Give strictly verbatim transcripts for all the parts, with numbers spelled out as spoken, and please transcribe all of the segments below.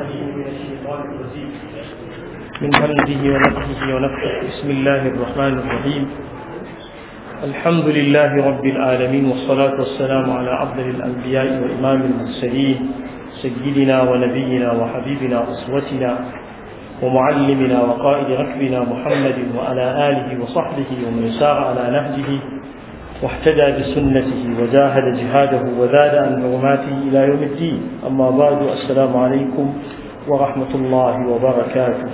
العليم من الشيطان الرجيم من همزه ونفخه ونفخه بسم الله الرحمن الرحيم الحمد لله رب العالمين والصلاة والسلام على أفضل الأنبياء وإمام المرسلين سيدنا ونبينا وحبيبنا أسوتنا ومعلمنا وقائد ركبنا محمد وعلى آله وصحبه ومن سار على نهجه واحتدى بسنته وجاهد جهاده وزاد عن حرماته إلى يوم الدين أما بعد السلام عليكم ورحمة الله وبركاته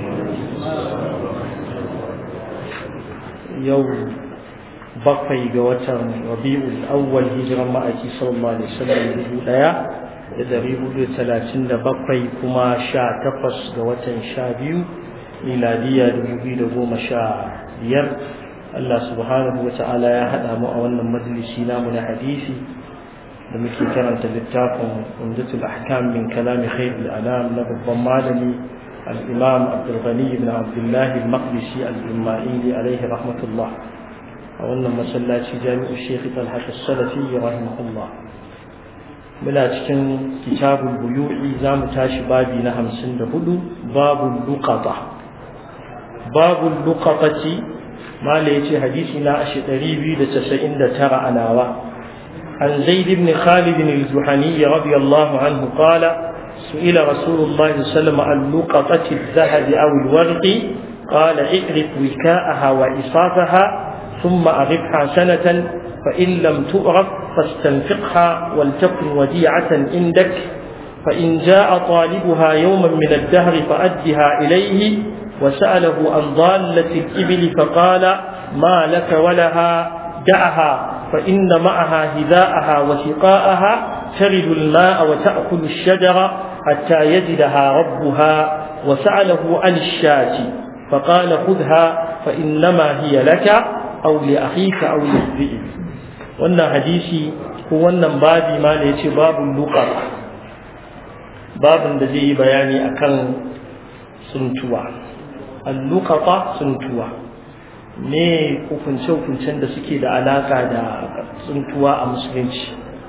يوم بقي جواتر ربيع الأول هجرة مائتي صلى الله عليه وسلم بالولاية يدري بلو ثلاثين بقي كما شاء تقص جواتر شابيو ميلادية دبوبي دبوم شاء بير Allah subhanahu wa ta'ala ya haɗa mu a wannan majalisi namu na hadisi da muke karanta littafin Umdatul Ahkam min kalami khairul anam na babban malami al-Imam Abdul Ghani ibn Abdullah al-Maqdisi al-Umma'ili alayhi rahmatullah a wannan masallaci Jami'u Sheikh Talhat as-Salafi rahimahullah muna cikin kitabul buyu'i zamu tashi babi na hamsin da hudu babul luqata babul luqatati ما ليتي حديثنا أشتري بيد تسعين ترى أناوة عن زيد بن خالد الجحني رضي الله عنه قال سئل رسول الله صلى الله عليه وسلم عن لقطة الذهب أو الورق قال اعرف وكاءها وإصافها ثم أغفها سنة فإن لم تؤرف فاستنفقها ولتكن وديعة عندك فإن جاء طالبها يوما من الدهر فأدها إليه وسأله عن ضالة الإبل فقال ما لك ولها دعها فإن معها هذاءها وسقاءها ترد الماء وتأكل الشجر حتى يجدها ربها وسأله عن الشاة فقال خذها فإنما هي لك أو لأخيك أو للذئب وأن حديثي هو أن بابي ما ليش باب اللقاء باب الذي بياني أكن سنتوا al-luqata suntuwa ne hukunce-hukuncen da suke da alaka da suntuwa a musulunci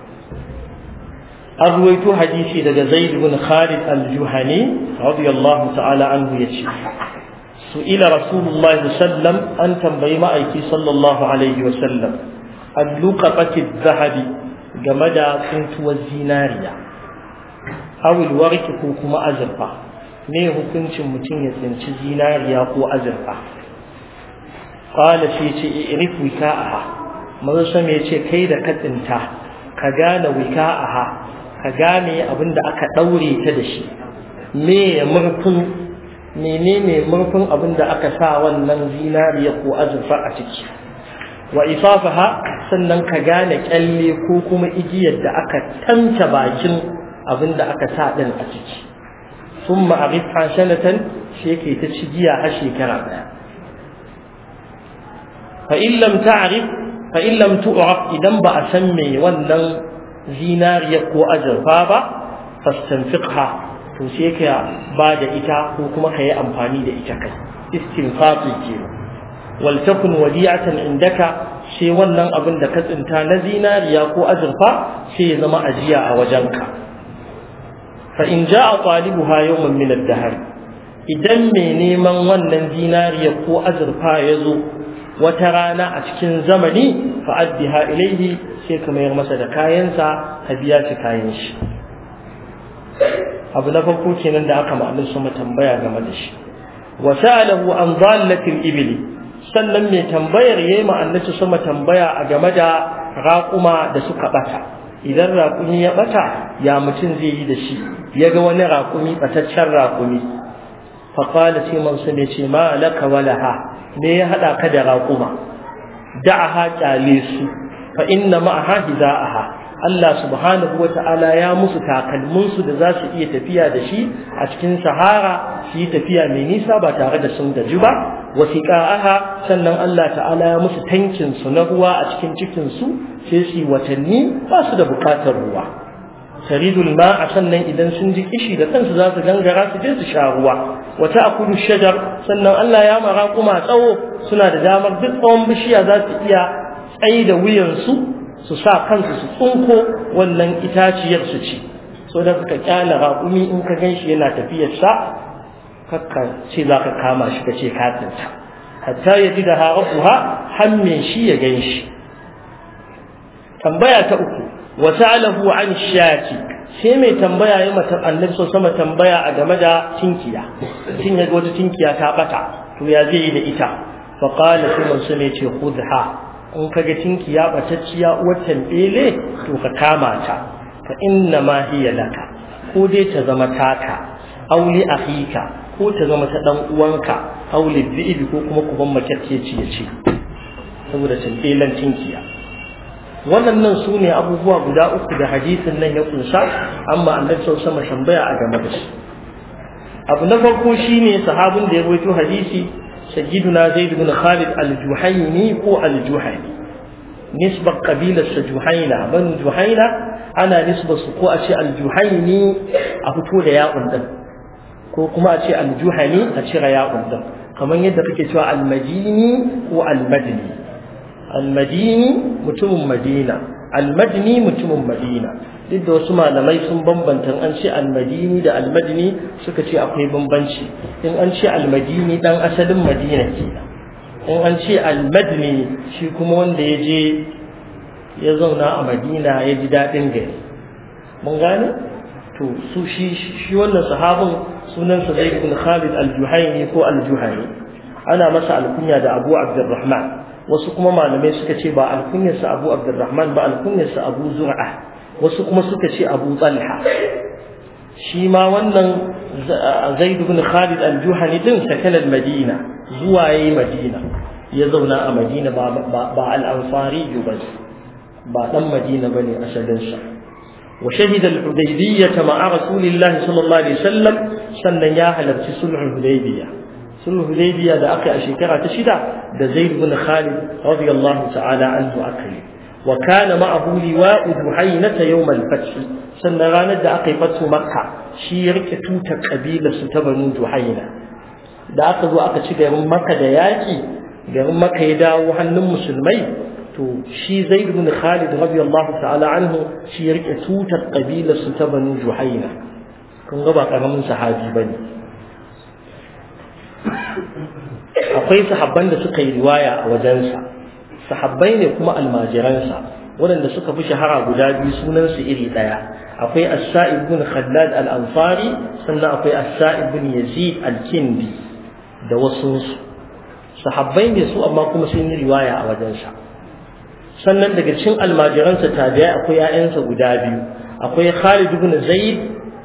an ruwaito hadisi daga Zaid ibn Khalid al-Juhani radiyallahu ta'ala anhu yace su'ila rasulullahi sallam an tambayi ma'aiki sallallahu alaihi wa sallam al-luqati adh-dhahabi game da suntuwar zinariya aw al-warqi ko kuma azurfa ne hukuncin mutum ya tsinci zinariya ko azurfa qala shi ce irif wika'aha manzo sai ya ce kai da ka tsinta ka gane wika'aha ka gane abinda aka daure ta da shi me murfin menene murfin abinda aka sa wannan zinariya ko azurfa a ciki wa isafaha sannan ka gane kyalle ko kuma igiyar da aka tanta bakin abinda aka sa din a ciki ثم أغفها سنة شيكي تشجيع هشيكرا فإن لم تعرف فإن لم تعرف إذا بأسمي ونن زينار يقو أجر فابا فاستنفقها تشيكي بعد إتا وكما هي أمفاني لإتاك استنفاقي كيلو ولتكن وديعة عندك شي ونن أبن دكت انتا نزينار يقو أجر فا شي زما أجياء وجنك فإن جاء طالبها يوما من الدهر idan mai neman wannan zinariya ko azurfa ya zo wata rana a cikin zamani fa'addiha ilaihi sai ka mayar masa da kayansa ka biya shi kayan shi abu na farko kenan da aka ma'anar su tambaya game da shi wa sa'alahu an dhallatil ibli sannan mai tambayar yayi ma'anar su tambaya a game da raƙuma da suka bata idan raƙumi ya bata ya mutum zai yi da shi ya ga wani raƙumi bataccen raƙumi faƙala sai mansu ne ce ma laka walaha me ya haɗa ka da raƙuma da'aha ƙyale su fa inna ma'aha hiza'aha Allah subhanahu wa ta'ala ya musu takalminsu da za su iya tafiya da shi a cikin sahara su yi tafiya mai nisa ba tare da sun gaji ba wasiqa'aha sannan Allah ta'ala ya musu tankin su na ruwa a cikin cikin su sai su watanni ba su da bukatar ruwa taridul ma'a sannan idan sun ji kishi da kansu za su gangara su je su sha ruwa wa ta'kulu shajar sannan Allah ya mara kuma tsawo suna da damar duk tsawon bishiya za su iya tsayi da wuyan su su sa kansu su tsunko wannan itaciyar su ci so da ka kyala raƙumi in ka ganshi yana tafiyar sa kakka ce za ka kama shi ka ce ka tsinta hatta ya ji da harafuha hammin shi ya ganshi. Tambaya ta uku wa sa'alahu an shati, sai mai tambaya ya mata annabi sama tambaya a game da tinkiya. Tin ya ga wata tinkiya ta bata to ya zai yi da ita? fa qala sai mun sai ce khudha, in kaga tinkiya batacciya uwar tambele to ka kama ta, fa inna ma hiya laka, ko dai ta zama taka aw li akhika, ko ta zama ta dan uwanka aw li bi'bi, ko kuma kuban makacce ce ce saboda tambelan tinkiya. Waɗannan su ne abubuwa guda uku da hadisin nan ya kunsa, amma annabi sallallahu alaihi wasallam tambaya a game da su. Abu na farko shine sahabin da ya rawaito hadisi sayyiduna Zaid ibn Khalid al-Juhayni ko al-Juhani, nisbar kabilar sa Juhayna, ban Juhayna ana nisbar su ko a ce al-Juhayni a fito da ya'un din, ko kuma a ce al-Juhani a cire ya'un din, kamar yadda kake cewa al-Madini ko al-Madini. Al-Madini mutumin Madina, al-Madini mutumin Madina. Duk da wasu malamai sun bambanta, an ce al-Madini da al-Madini suka ce akwai bambanci. In an ce al-Madini dan asalin Madina kenan, in an ce al-Madini shi kuma wanda ya je ya zauna a Madina ya ji daɗin gari. Mun gane? To su shi shi wannan sahabin sunansa Zaid ibn Khalid al-Juhayni ko al-Juhani, ana masa alkunya da Abu Abdurrahman. Wasu kuma malamai suka ce ba alkunyarsa Abu Abdurrahman ba, alkunyarsa Abu Zur'a. Wasu kuma suka ce Abu Talha. Shi ma wannan Zaid ibn Khalid al-Juhani din sakana al-Madina, zuwa yayi Madina, ya zauna a Madina, ba ba al-Ansari ba, ba dan Madina bane asalin sa. Wa shahida al-Hudaybiyah ma'a Rasulillahi sallallahu alaihi wasallam, sannan ya halarci sulhul Hudaybiyah. sulhul Hudaybiyah da aka yi a shekara ta shida da Zaid ibn Khalid radiyallahu ta'ala anhu aka yi. Wa kana ma'ahu liwa'u Juhaynata yawm al-fath, sannan ranar da aka yi fatu Makka shi ya rike tutar kabilar su ta Banu Juhayna. Da aka zo aka ci garin Makka da yaki, garin Makka ya dawo hannun musulmai, to shi Zaid ibn Khalid radiyallahu ta'ala anhu shi ya rike tutar kabilar su ta Banu Juhayna. Kun ga ba karamin sahabi bane. Akwai sahabban da suka yi riwaya a wajensa, sahabbai ne kuma almajiransa, waɗanda suka fi shahara guda biyu sunansu iri ɗaya. Akwai as-Sa'ib ibn Khallad al-Ansari, sannan akwai as-Sa'ib ibn Yazid al-Kindi da wasu sahabbai ne su, amma kuma sun yi riwaya a wajensa. Sannan daga cikin almajiransa tabi'ai akwai ƴaƴansa guda biyu, akwai Khalid ibn Zaid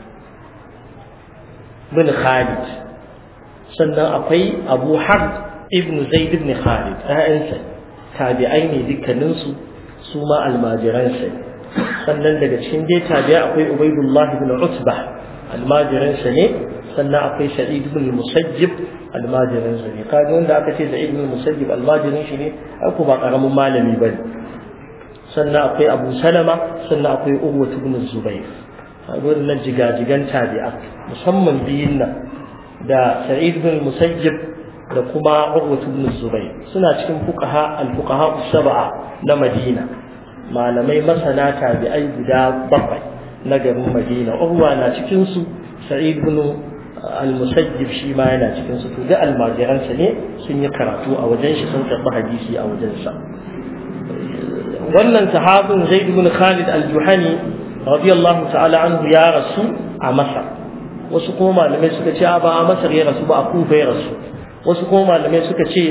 ibn Khalid, sannan akwai Abu Harb ibn Zaid ibn Khalid, ƴaƴansa tabi'ai ne dukkaninsu, su ma almajiransa. Sannan daga cikin dai tabi'ai akwai Ubaydullah ibn Utbah, almajiransa ne. Sannan akwai Sa'id ibn Musayyib, almajiransa ne. Kaga wanda aka ce Sa'id ibn Musayyib almajirin shi ne, ai ko ba karamin malami bane. Sannan akwai Abu Salama, sannan akwai Urwa ibn Zubayr. Kaga wannan jigajigan tabi'a, musamman biyun nan da Sa'id ibn Musayyib da kuma Urwa ibn Zubayr, suna cikin fuqaha al-fuqaha as-sab'a na Madina, malamai masana tabi'ai guda bakwai na garin Madina. Urwa na cikin su, Sa'id ibn al-Musayyib shi ma yana cikin su. To da almajiransa ne, sun yi karatu a wajen shi, sun karɓi hadisi a wajen sa. Wannan sahabin Zaid ibn Khalid al-Juhani radiyallahu ta'ala anhu ya rasu a Masar. Wasu kuma malamai suka ce ba a Masar ya rasu ba, a Kufa ya rasu. Wasu kuma malamai suka ce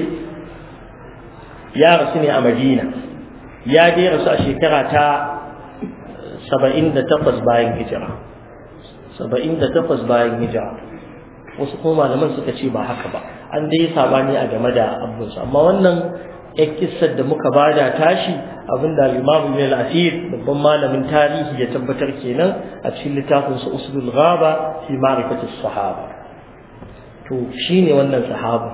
ya rasu ne a Madina, ya dai rasu a shekara ta saba'in da takwas bayan hijira, saba'in da takwas bayan hijira. Wasu kuma malaman suka ce ba haka ba, an dai sabani a game da abunsa. Amma wannan ƴar kissar da muka bada tashi, abinda al-Imam Ibn al-Athir, babban malamin tarihi, ya tabbatar kenan a cikin littafin sa Usulul Ghaba fi ma'rifati as-sahaba. To shine wannan sahaba,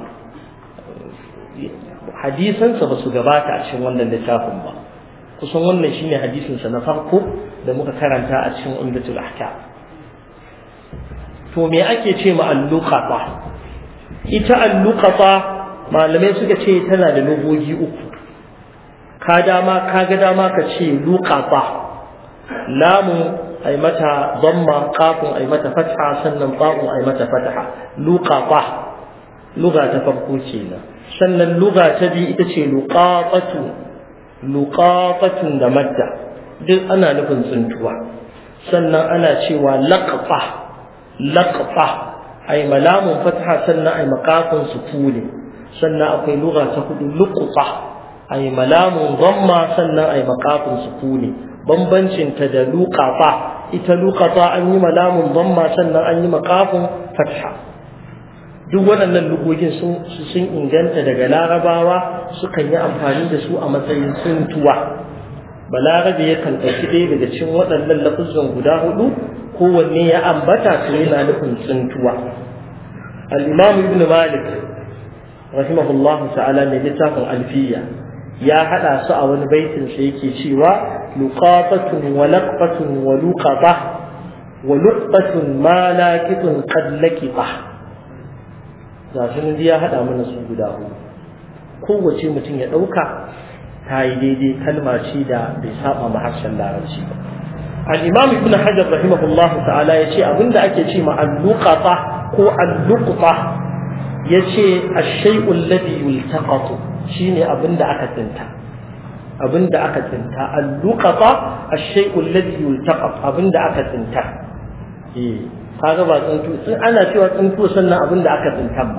hadisansa ba su gabata a cikin wannan littafin ba, kusan wannan shine hadisinsa na farko da muka karanta a cikin Umdatul Ahkam. To me ake ce ma al-luqata? Ita al-luqata malamai suka ce tana da lugogi uku. Ka dama ka ga dama ka ce luqata, lamun ai mata dhamma qafun ai mata fatha sannan ta'un ai mata fatha luqata lugha ta farko kenan sannan lugha ta biyu ita ce luqatatu luqatatun da madda duk ana nufin tsuntuwa sannan ana cewa laqfa laqfa ai malamun fatha sannan ai maqafun sukuni sannan akwai lugha ta hudu luqfa ai malamun dhamma sannan ai maqafun sukuni bambancin ta da luqafa ita luqata an yi malamun dhamma sannan an yi maqafun fatha duk waɗannan lugogin sun sun inganta daga larabawa sukan yi amfani da su a matsayin tsuntuwa balarabe yakan ɗauki ɗaya daga cikin waɗannan lafuzan guda hudu kowanne ya ambata su yana nufin tsuntuwa al-imam ibn malik rahimahullah ta'ala ne littafin alfiya ya hada su a wani baitin sa yake cewa luqatatun wa laqfatun wa luqata wa luqatun ma laqitun qad laqifa zashin ya hada mana su guda hudu kowace mutum ya dauka ta yi daidai kalma ce da bai saba ma harshen larabci ba al-imam ibn hajar rahimahullah ta'ala yace abinda ake ce ma al-luqata ko al-luqta yace ash-shay'u alladhi yultaqatu shine abinda aka tsinta abinda aka tsinta al-luqata ash-shay'u alladhi yultaqat abinda aka tsinta eh kaga ba tsintu ana cewa tsintu sannan abinda aka tsinta ba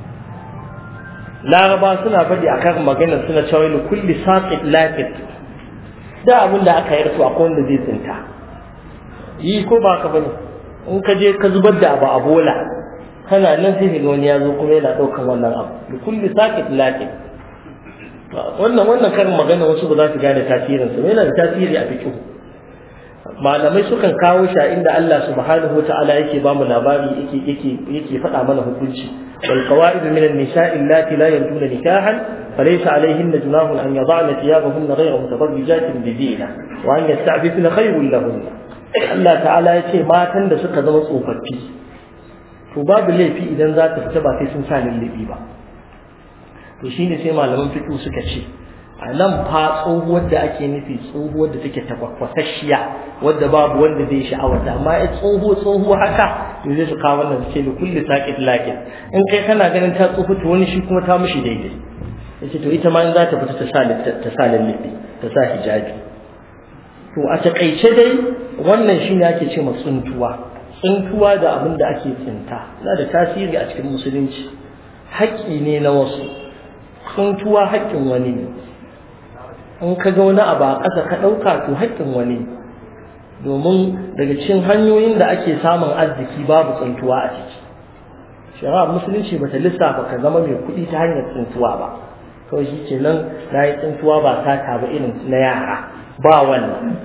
laraba suna faɗi akan maganar suna cewa li kulli saqit laqit da abinda aka yarsu akwai wanda zai tsinta yi ko ba ka bane in ka je ka zubar da abu a bola kana nan sai wani ya zo kuma yana daukan wannan abu li kulli saqit laqit wannan wannan karin magana wasu ba za su gane tasirin sa yana da tasiri a fiqh malamai sukan kawo shi inda Allah subhanahu wataala yake ba mu labari yake yake yake faɗa mana hukunci wal qawaid min an-nisa'i allati la yantuna nikahan falaysa alayhinna junahun an yad'na thiyabahunna ghayra mutabarrijatin bi zina wa an yasta'fifna khayrun lahunna Allah ta'ala yace matan da suka zama tsofaffi to babu laifi idan za ta fita ba sai sun sa lullubi ba to shine sai malaman fiqh suka ce a nan fa tsohuwar da ake nufi tsohuwar da take takwakwasasshiya wadda babu wanda zai sha'awar ta amma ai tsoho tsoho haka to zai su kawo wannan ce da kulli saqit laqit in kai kana ganin ta tsohu to wani shi kuma ta mishi daidai yace to ita ma in za ta fita ta sa ta sa lallabi ta sa hijabi to a takaice dai wannan shine ake ce ma tsuntuwa tsuntuwa da abin da ake tsinta yana da tasiri a cikin musulunci haƙƙi ne na wasu tsuntuwa haƙƙin wani ne in ka ga wani abu a ƙasa ka ɗauka to haƙƙin wani domin daga cikin hanyoyin da ake samun arziki babu tsuntuwa a ciki shari'ar musulunci bata lissafa ka zama mai kuɗi ta hanyar tsuntuwa ba kawai shi ke nan na yi tsuntuwa ba ta ba irin na yara ba wannan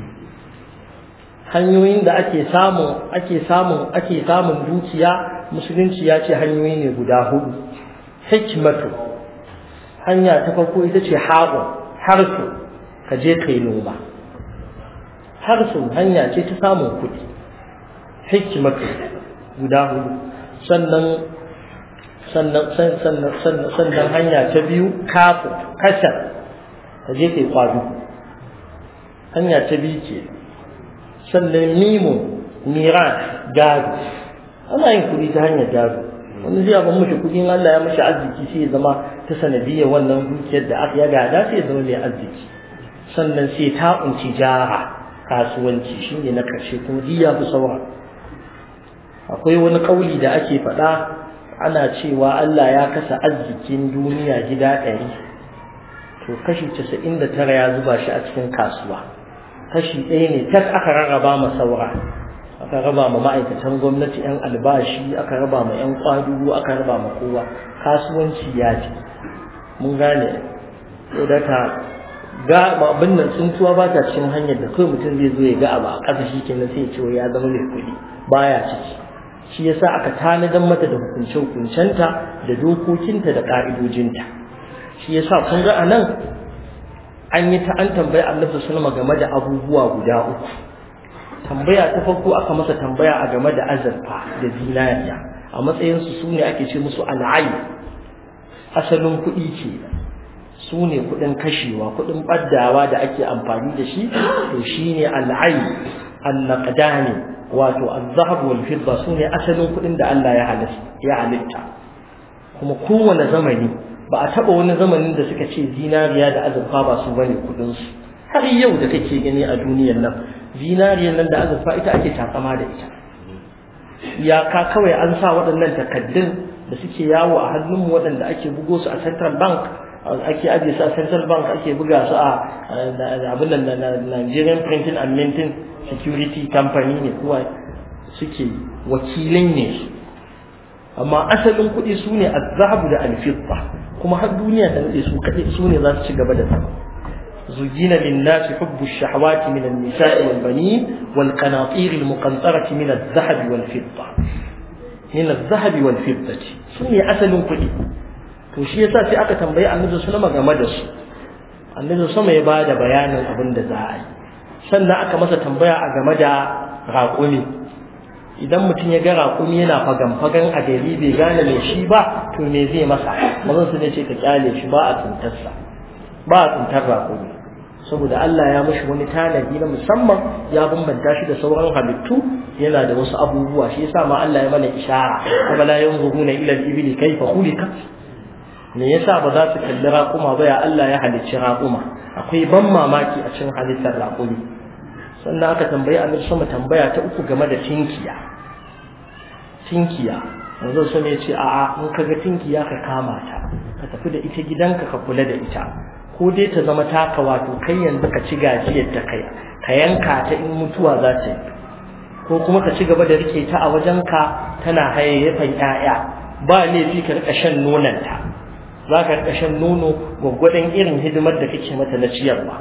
hanyoyin da ake samun ake samun ake samun dukiya musulunci ya ce hanyoyi ne guda hudu hikmatu hanya ta farko ita ce haɓun harsu ka je kai noma harsun hanya ce ta samun kuɗi hikmatu guda hudu sannan sannan sannan sannan sannan hanya ta biyu kafu kasar ka je kai kwado hanya ta biyu ke sannan mimu miran gado ana yin kuɗi ta hanyar gado wani zai ban mishi kuɗin Allah ya mishi arziki sai ya zama ta sanadiyar wannan dukiyar da aka ya gada sai ya zama mai arziki sannan sai ta unci jara kasuwanci shine na karshe kuma diya fi saura akwai wani kauli da ake faɗa ana cewa Allah ya kasa arzikin duniya gida ɗari to kashi casa'in da tara ya zuba shi a cikin kasuwa kashi ɗaya ne tak aka rarraba ma saura aka raba ma ma'aikatan gwamnati yan albashi aka raba ma yan kwadugo aka raba ma kowa kasuwanci ya ce mun gane da ta ga abin nan tsuntuwa ba ta cikin hanyar da kai mutum zai zo ya ga abu a ƙasa shi kenan sai ya ce ya zama mai kuɗi baya ciki shi yasa aka tanadan mata da hukunce hukuncenta da dokokinta da ƙa'idojinta shi yasa kun ga anan an yi ta an tambayi Annabi sallallahu alaihi wasallam game da abubuwa guda uku tambaya ta farko aka masa tambaya a game da azurfa da zinariya a matsayin su sune ake ce musu al'ayi asalin kuɗi ce sune kuɗin kashewa kuɗin baddawa da ake amfani da shi to shine al'ayi annaqdani wato az-zahab wal fidda sune asalin kudin da Allah ya halitta ya halitta kuma kowane zamani ba a taba wani zamanin da suka ce zinariya da azurfa ba su bane kudin su har yau da kake gani a duniyar nan zinariyar nan da azurfa ita ake takama da ita iyaka kawai an sa waɗannan takaddun da suke yawo a hannunmu waɗanda ake bugo su a central bank ake ajiye su a central bank ake buga su a abin nan na Nigerian Printing and Minting Security Company ne kuwa suke wakilin ne amma asalin kuɗi su ne az-zahabu da al-fidda kuma har duniya ta nade su kaɗai su ne za su ci gaba da sama زين للناس حب الشهوات من النساء والبنين والقناطير المقنطرة من الذهب والفضة من الذهب والفضة سني أسل كلي وشي يسا في أكا تنبيع النبي صلى الله عليه وسلم غمدس النبي صلى الله عليه وسلم يبادى بيانا أبن دزاعي سنة أكا مسا تنبيع غمدا راقوني idan mutum ya ga raƙumi yana fagan-fagan a gari bai gane mai shi ba to me zai masa mazan su ne ce ka kyale shi ba a tsintarsa ba a tsintar raƙumi saboda Allah ya mashi wani tanadi na musamman ya bambanta shi da sauran halittu yana da wasu abubuwa shi yasa ma Allah ya mana ishara kuma la yanzuruna ila al-ibli kayfa khuliqat me yasa ba za su kalli raƙuma ba ya Allah ya halicci raƙuma akwai ban mamaki a cikin halittar raƙumi sannan aka tambayi Annabi sama tambaya ta uku game da tinkiya tinkiya manzo sai ya ce a'a in kaga tinkiya ka kama ta ka tafi da ita gidanka ka kula da ita ko dai ta zama taka wato kai yanzu ka ci gajiyar ta kai ka yanka ta in mutuwa za ta yi ko kuma ka ci gaba da rike ta a wajenka tana hayayyafan ƴaƴa ba laifi ka rika shan nonanta za ka rika shan nono gwaggwadon irin hidimar da kake mata na ciyarwa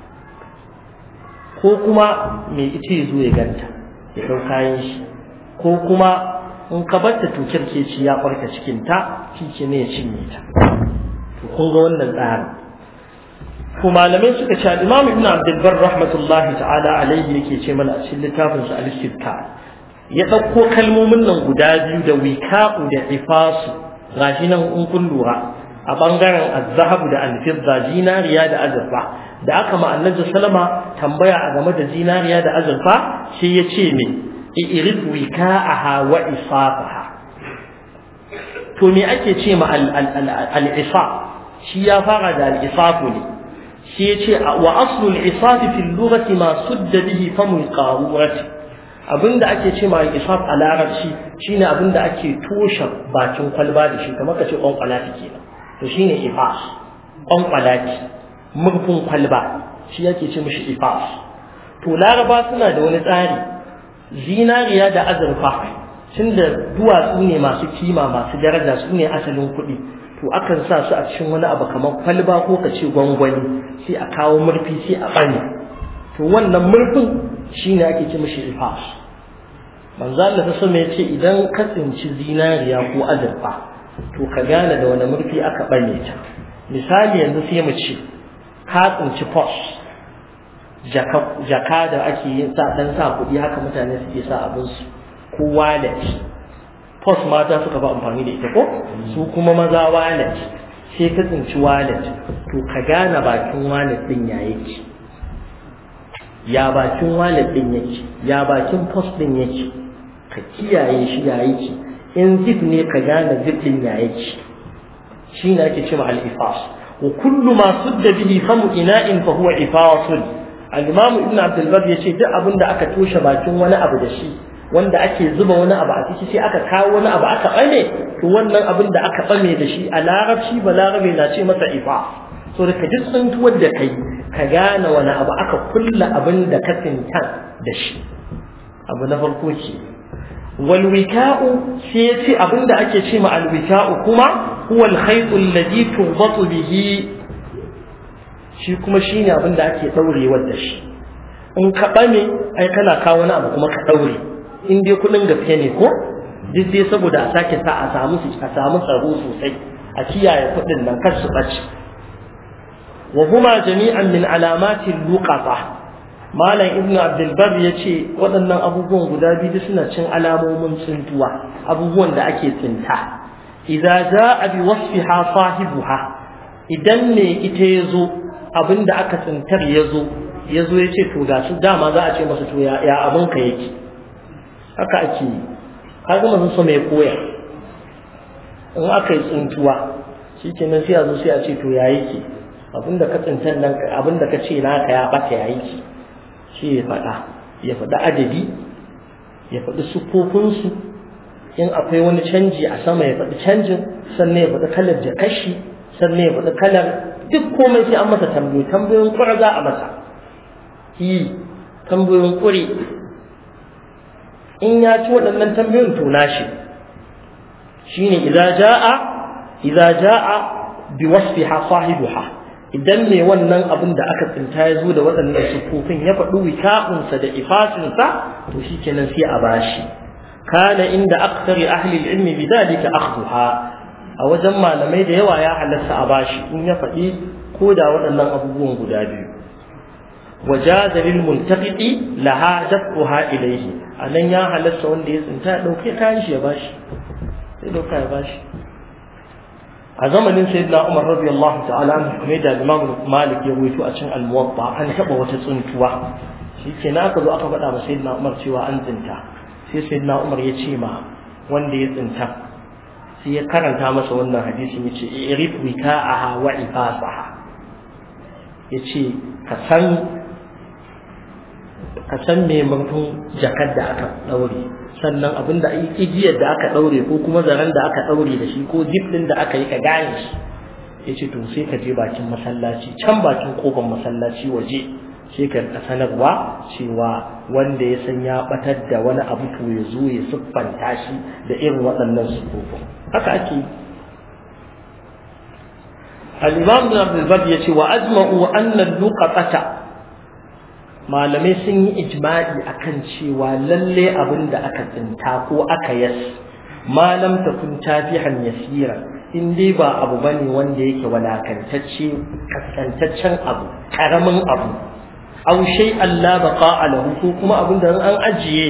ko kuma mai ita ya zo ya ganta ya ɗau kayan shi ko kuma in ka bar ta to kirkeci ya ɓarka cikinta shi ke ne ya cinye ta to kun ga wannan tsarin ko malamai suka ce Imam Ibn Abdul Barr rahmatullahi ta'ala alaihi yake ce mana a cikin littafin sa al-Istidkar ya dauko kalmomin nan guda biyu da wika'u da ifasu gashi nan in kun lura a bangaren az-zahab da al-fidda zinariya da azurfa da aka ma Annabi sallama tambaya a game da zinariya da azurfa sai ya ce me irid wika'aha wa isafaha to me ake ce ma al-isaf shi ya fara da al-isafu ne shi yace wa aslu al-isaf fi al-lughati ma sudda bihi famu al-qarurati abinda ake ce ma al-isaf a larabci shine abinda ake toshe bakin kwalba da shi kamar kace kwankwalati kenan to shine ifas kwankwalati murfin kwalba shi yake ce mishi ifas to laraba suna da wani tsari zinariya da azurfa tunda duwatsu ne masu kima masu daraja su ne asalin kuɗi to akan sa su a cikin wani abu kamar kwalba ko kace gwangwani sai a kawo murfi sai a bane to wannan murfin shine ake ce mishi ifas manzo Allah ta sama yace idan ka tsinci zinariya ko azurfa to ka gane da wani murfi aka bane ta misali yanzu sai mu ce ka tsinci pos jaka jaka da ake yin sa dan sa kudi haka mutane suke sa abin su ko wallet pos mata suka ba amfani da ita ko su kuma maza wallet sai ka tsinci wallet to ka gane bakin wallet din ya yake ya bakin wallet din yake ya bakin pos din yake ka kiyaye shi ya yake in zip ne ka gane zip din ya yake shi ne ake cewa al-ifas wa kullu ma sudda bihi famu ina'in fa huwa ifasun al-imam ibn abd al-barr yace duk abinda aka toshe bakin wani abu da shi wanda ake zuba wani abu a ciki sai aka kawo wani abu aka bane to wannan abin da aka bane da shi a larabci ba larabe na ce masa ifa so da ka ji tsuntuwar da kai ka gane wani abu aka kulla abin da ka tsinta da shi abu na farko ce wal wika'u sai yace abin da ake ce ma al wika'u kuma huwa al khayt alladhi turbatu bihi shi kuma shine abin da ake daurewar da shi in ka bane ai kana kawo wani abu kuma ka daure in dai kudin gaske ne ko duk dai saboda a sake sa a samu a samu tsaro sosai a kiyaye kudin nan kar su bace wa huma jami'an min alamati luqata malam ibnu abdul bar yace waɗannan abubuwan guda biyu suna cin alamomin tsintuwa abubuwan da ake tsinta idza jaa bi wasfiha sahibuha idan ne ita yazo abinda aka tsintar yazo ya zo ya ce to ga su dama za a ce masa to ya abin ka yake haka ake yi har kuma sun so mai koya in aka yi tsuntuwa shi ke nan sai a zo sai a ce to ya yake abinda ka tsintan nan abinda ka ce naka ya bata ya yake shi ya faɗa ya faɗi adadi ya faɗi siffofinsu in akwai wani canji a sama ya faɗi canjin sannan ya faɗi kalar jakashi sannan ya faɗi kalar duk komai sai an masa tambayoyi tambayoyin kura za a masa yi tambayoyin kuri in ya ci waɗannan tambayoyin to nashi shine idza jaa idza jaa bi wasfiha sahibuha idan mai wannan abin da aka tsinta ya zo da waɗannan sufofin ya faɗi wika'unsa da ifasinsa to shikenan sai a bashi kana inda aktsari ahli al-ilmi bidalika akhdhuha a wajen malamai da yawa ya halatta a bashi in ya faɗi ko da waɗannan abubuwan guda biyu wajaza lil muntaqidi laha daf'uha ilayhi anan ya halatta wanda ya tsinta ya dauke kayan shi ya bashi sai dauka ya bashi a zamanin sayyidina Umar radiyallahu ta'ala anhu kuma da Imam Malik ya ruwaito a cikin al-Muwatta an taba wata tsuntuwa shikenan aka zo aka faɗa wa sayyidina Umar cewa an tsinta sai sayyidina Umar ya ce ma wanda ya tsinta sai ya karanta masa wannan hadisin yace irif wika'aha wa ifasaha yace ka san ka san me murfin jakar da aka daure sannan abinda igiyar da aka daure ko kuma zaren da aka daure da shi ko zip din da aka yi ka gane shi yace to sai ka je bakin masallaci can bakin kofar masallaci waje sai ka sanarwa cewa wanda ya san ya batar da wani abu to ya zo ya siffanta shi da irin waɗannan sufofin haka ake al-imam ibn abdul bar yace wa ajma'u anna al-luqata malamai sun yi ijma'i akan cewa lalle abin da aka tsinta ko aka yas malam takun tafihan yasira in dai ba abu bane wanda yake walakantacce kaskantaccen abu karamin abu aw shay'an la baqa'a lahu ko kuma abin da an ajiye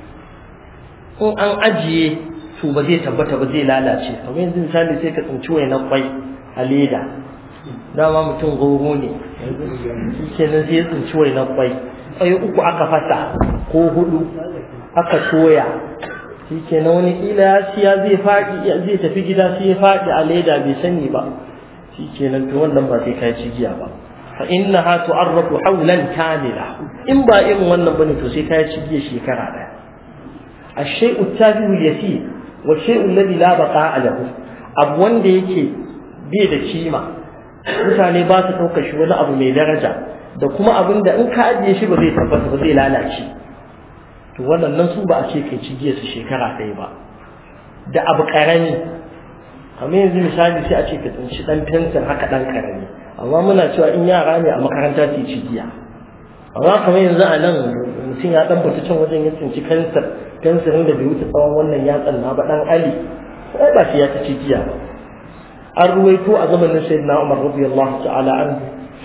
in an ajiye to ba zai tabbata ba zai lalace kamar yanzu misali sai ka tsinci waina kwai a leda dama mutum goro ne shi kenan sai ya tsinci waina kwai kwai uku aka fasa ko hudu aka toya shi kenan wani kila ya siya zai faɗi zai tafi gida sai ya faɗi a leda bai sani ba shi kenan to wannan ba sai kai cigiya ba fa innaha tu'arrafu hawlan kamila in ba irin wannan bane to sai kai cigiya shekara daya الشيء التافه اليسير والشيء الذي لا بقاء له abu wanda yake bai da kima mutane ba su ɗaukar shi wani abu mai daraja da kuma abin da in ka ajiye shi ba zai tabbata ba zai lalace to wannan su ba a ce kai cigiya su shekara ɗaya ba da abu ƙarami kamar yanzu misali sai a ce ka tsinci ɗan fensir haka ɗan ƙarami amma muna cewa in yara ne a makaranta su yi cigiya amma kamar yanzu a nan mutum ya ɗan fita can wajen ya tsinci fensir fensirin da bai wuce tsawon wannan yatsan na ba ɗan ali sai ba shi ya ta cigiya ba an ruwaito a zamanin sayyidina Umar radiyallahu ta'ala anhu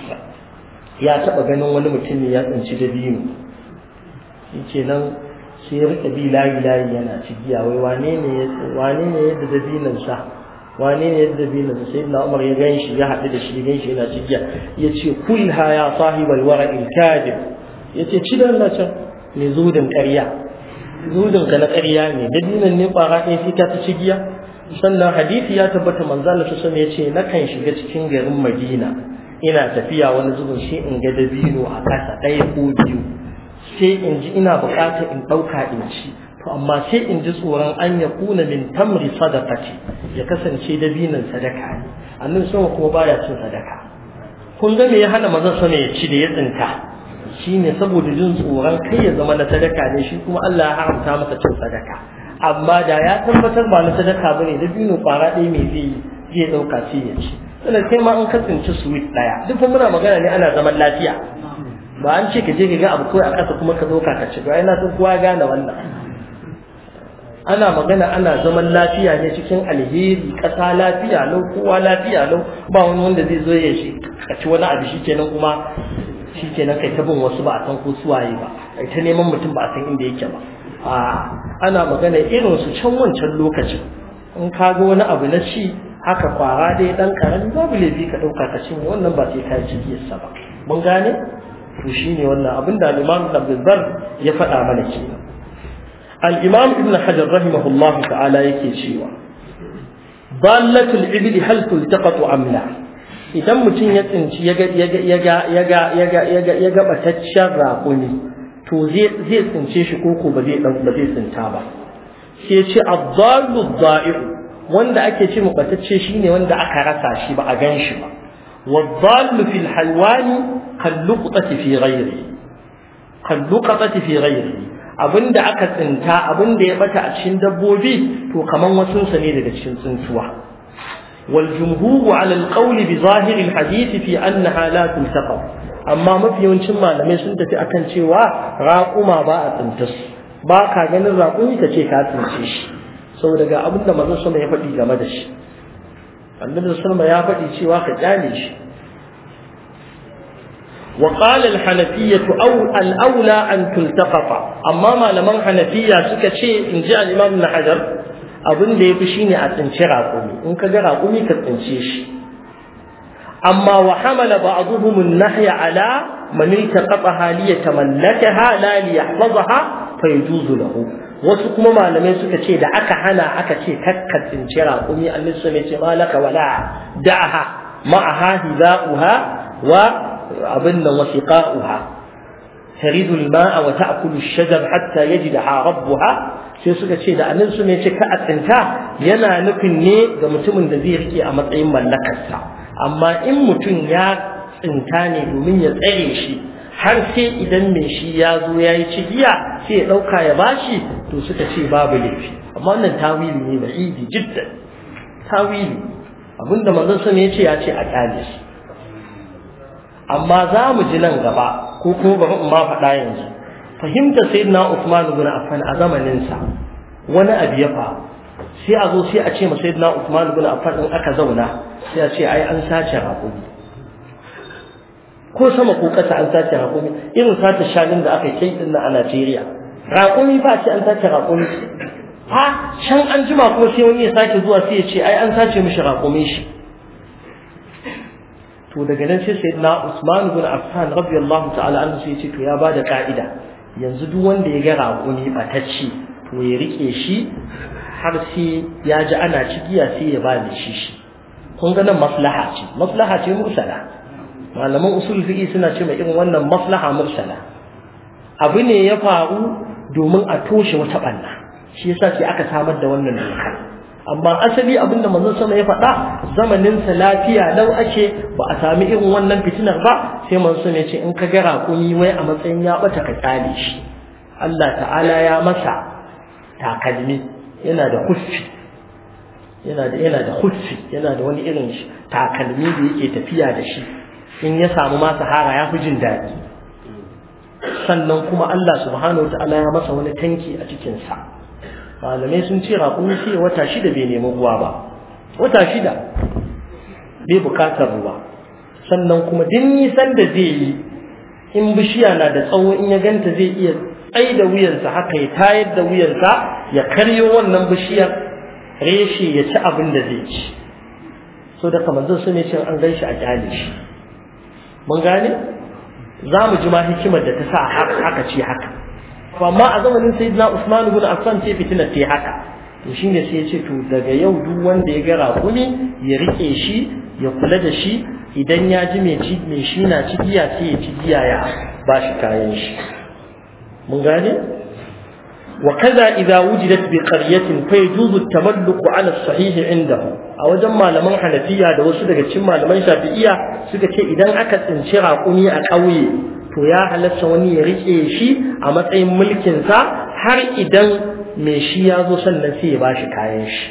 ya taba ganin wani mutum ya tsinci dabino shikenan sai ya rika bi layi layi yana cigiya wai wane ne wane ne yadda dabinon sa wane ne yadda dabinon sa sayyidina Umar ya ganshi ya haɗu da shi ganshi yana cigiya yace kulha ya sahibal wara'il kadib yace ci dan na can ne zudin ƙarya zudin ka na ƙarya ne dabinon ne ƙwara ɗaya sai ka ta cigiya sannan hadisi ya tabbata manzo Allah sallallahu alaihi wasallam yace nakan shiga cikin garin Madina ina tafiya wani zubin sai in ga dabino a kasa ɗaya ko biyu sai in ji ina buƙatar in ɗauka in ci to amma sai in ji tsoron an ya kuna min tamri sadaqati ya kasance dabinon sadaka ne annabi sama kuma baya cin sadaka kun ga me ya hana manzo sama ya ci da ya tsinta shine saboda jin tsoron kai ya zama na sadaka ne shi kuma Allah ya haramta masa cin sadaka amma da ya tabbatar ba na sadaka bane da bino fara ɗaya mai zai zai dauka shi ya ci sannan kai ma an kasance sweet daya duk kuma muna magana ne ana zaman lafiya ba an ce ka je ka ga abu kawai a ƙasa kuma ka dauka ka ci ba ina son kowa gane wannan ana magana ana zaman lafiya ne cikin alheri ƙasa lafiya lau kowa lafiya lau ba wani wanda zai zo ya shi ka ci wani abu shikenan kuma shikenan kai ta bin wasu ba a san ko suwaye ba kai ta neman mutum ba a san inda yake ba ana magana irin su can wancan lokacin in ka ga wani abu na ci haka kwara dai dan karami babu laifi ka dauka ka ci wannan ba sai ka ci yassa ba mun gane to shine wannan abinda al-Imam Ibn Bar ya faɗa mana kenan. al-Imam Ibn Hajar rahimahullahu ta'ala yake cewa dallatul ibli hal tultaqatu amla, idan mutum ya tsinci ya ga ya ga ya ga ya ga ya ga ya ga ya ga bataccen raƙumi to zai zai tsince shi koko ba zai ba zai tsinta ba. sai ce ad-dallu ad-da'i'u, wanda ake ce batacce shine wanda aka rasa shi ba a gan shi ba. wad-dallu fil haywani kal-luqtati fi ghayrihi kal-luqtati fi ghayrihi, abinda aka tsinta abinda ya bata a cikin dabbobi to kaman wasun sa ne daga cikin tsintuwa. wal jumhur ala al-qawl bi zahir al-hadith fi annaha la tultaqat, amma mafi yawancin malamai sun tafi akan cewa raquma ba a tsinta su, ba ka ganin raqumi kace ka tsince shi, saboda ga abinda manzon sama ya faɗi game da shi. annabi sallallahu alaihi wasallam ya faɗi cewa ka kyale shi. وقال الحنفية أو الأولى أن تلتقط، أما ما لمن حنفية سكتشي إن جاء الإمام ابن حجر أظن لي بشيني أتنشي راقومي إنك جاء راقومي كتنشيش. أما وحمل بعضهم النحي على من التقطها ليتملكها لا ليحفظها فيجوز له. wasu kuma malamai suka ce da aka hana aka ce kakka tsinci raƙumi, annabi sai ce malaka wala da'aha ma'aha hida'uha wa abin nan wasiqa'uha taridu al-ma'a wa ta'kulu ash-shajar hatta yajidha rabbuha. sai suka ce da annabi sai ce ka a tsinta yana nufin ne ga mutumin da zai rike a matsayin mallakarsa, amma in mutum ya tsinta ne domin ya tsare shi har sai idan mai shi ya zo ya yi cigiya sai ya ɗauka ya bashi, to suka ce babu laifi. amma wannan tawili ne da idi jiddan tawili, abinda manzon sa ne ya ce ya ce a kyale shi. amma za mu ji nan gaba ko kuma bari in ma faɗa yanzu, fahimta sayyidina Uthman ibn Affan a zamanin sa wani abu ya faru, sai a zo sai a ce ma sayyidina Uthman ibn Affan in aka zauna sai a ce ai an sace raƙumi, ko sama ko ƙasa an sace raƙumi, irin sace shanin da aka yi din a Najeriya. raƙumi ba ce an sace raƙumi, ha can an jima kuma sai wani ya sake zuwa sai ya ce ai an sace mishi raƙumin shi. to daga nan sai sayyidina Usman ibn Affan radiyallahu ta'ala anhu sai ya ce to ya bada ka'ida, yanzu duk wanda ya ga raƙumi batacci to ya rike shi har sai ya ji ana cigiya sai ya bani shi shi. kun ga nan maslaha ce, maslaha ce mursala. malaman usul fiqi suna ce mai irin wannan maslaha mursala. abu ne ya faru domin a toshe wata banna, shi yasa sai aka samar da wannan doka. amma asali abinda manzon sama ya faɗa zamanin sa lafiya lau ake, ba a sami irin wannan fitinar ba. sai manzon ya ce in ka ga raƙumi wai a matsayin ya bata ka tsale shi. Allah ta'ala ya masa takalmi, yana da huffi, yana da yana da huffi yana da wani irin takalmi da yake tafiya da shi, in ya samu ma sahara ya fi jin daɗi. sannan kuma Allah subhanahu wa ta'ala ya masa wani tanki a cikinsa. malamai sun ce raƙumi sai wata shida bai nemi ruwa ba, wata shida bai bukatar ruwa. sannan kuma duk nisan da zai yi, in bishiya na da tsawo in ya ganta zai iya tsaye da wuyansa haka ya tayar da wuyansa ya karyo wannan bishiyar reshe ya ci abin da zai ci. so da kamar zan sune cin an ganshi a kyale shi. mun gane za mu ji ma hikimar da ta sa haka ce haka. amma a zamanin sayyidina Usman ibn Affan sai fitinar ta haka, to shine sai ya ce to daga yau duk wanda ya ga raƙumi ya rike shi ya kula da shi, idan ya ji mai ci mai shi na cigiya sai ya cigiya ya ba shi kayan shi. mun gane wa kaza idza wujidat bi qaryatin fa yajuzu at-tamalluq ala as-sahih indahu. a wajen malaman Hanafiya da wasu daga cikin malaman Shafi'iyya suka ce idan aka tsinci raƙumi a ƙauye to ya halatta wani ya rike shi a matsayin mulkin sa har idan mai shi ya zo sannan sai ya bashi kayan shi.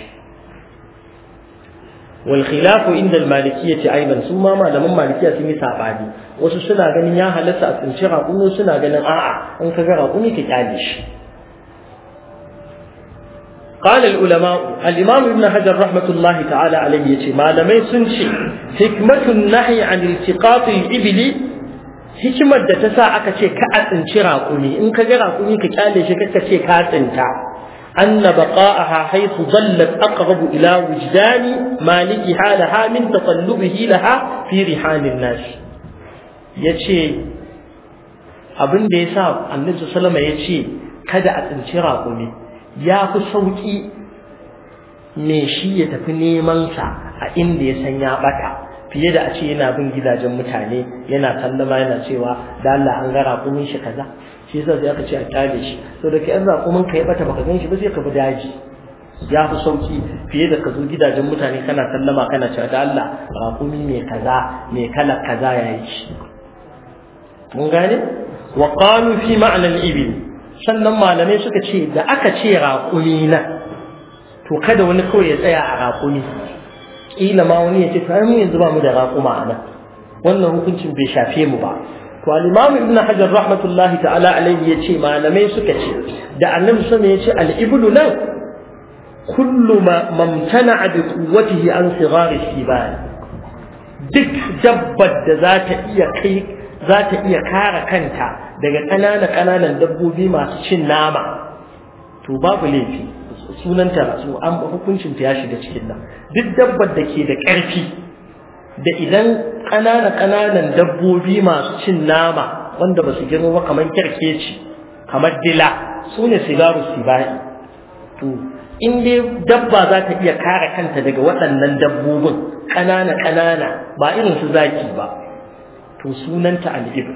wal khilafu inda al-malikiyyah aidan, su ma malaman malikiya sun yi sabani, wasu suna ganin ya halatta a tsinci raƙumi, suna ganin a'a in ka ga raƙumi ka kyale shi. قال العلماء الإمام ابن حجر رحمة الله تعالى عليه يتي ما لم يسنشي حكمة النهي عن التقاط الإبل hikimar da ta sa aka ce ka a tsinci raƙumi, in ka ga raƙumi ka kyale shi ka ce ka tsinta, anna baqa'aha haythu dallat aqrabu ila wujdani malikiha laha min tatallubihi laha fi rihanin nas. yace abin da yasa annabi sallallahu alaihi wasallam ya ce kada a tsinci raƙumi ya fi sauki me shi ya tafi neman sa a inda ya san ya bata fiye da a ce yana bin gidajen mutane yana sallama yana cewa da Allah an ga raƙumin shi kaza shi yasa sai aka ce a kyale shi to da kai an raƙumin ka ya bata baka gan shi ba sai ka bi daji ya fi sauki fiye da ka zo gidajen mutane kana sallama kana cewa da Allah raƙumi mai kaza mai kala kaza yayi shi mun gane wa qalu fi ma'na al-ibil sannan malamai suka ce da aka ce raƙumi na to kada wani kawai ya tsaya a raƙumi kila ma wani ya ce to ai mun yanzu ba mu da raƙuma anan wannan hukuncin bai shafe mu ba to al-imam ibn hajar rahmatullahi ta'ala alayhi yace malamai suka ce da annabi sallallahu alaihi wasallam yace al-iblu lan kullu ma mamtana'a bi quwwatihi an sighari sibal duk dabbar da za ta iya kai za ta iya kare kanta daga ƙananan ƙananan dabbobi masu cin nama to babu laifi sunanta su an hukuncin ta ya shiga cikin nan duk dabbar da ke da ƙarfi da idan ƙananan ƙananan dabbobi masu cin nama wanda ba su girma ba kamar kyarkeci kamar dila su ne sigaru sibai to in dai dabba za ta iya kare kanta daga waɗannan dabbobin ƙanana ƙanana ba irin su zaki ba to sunanta al'ib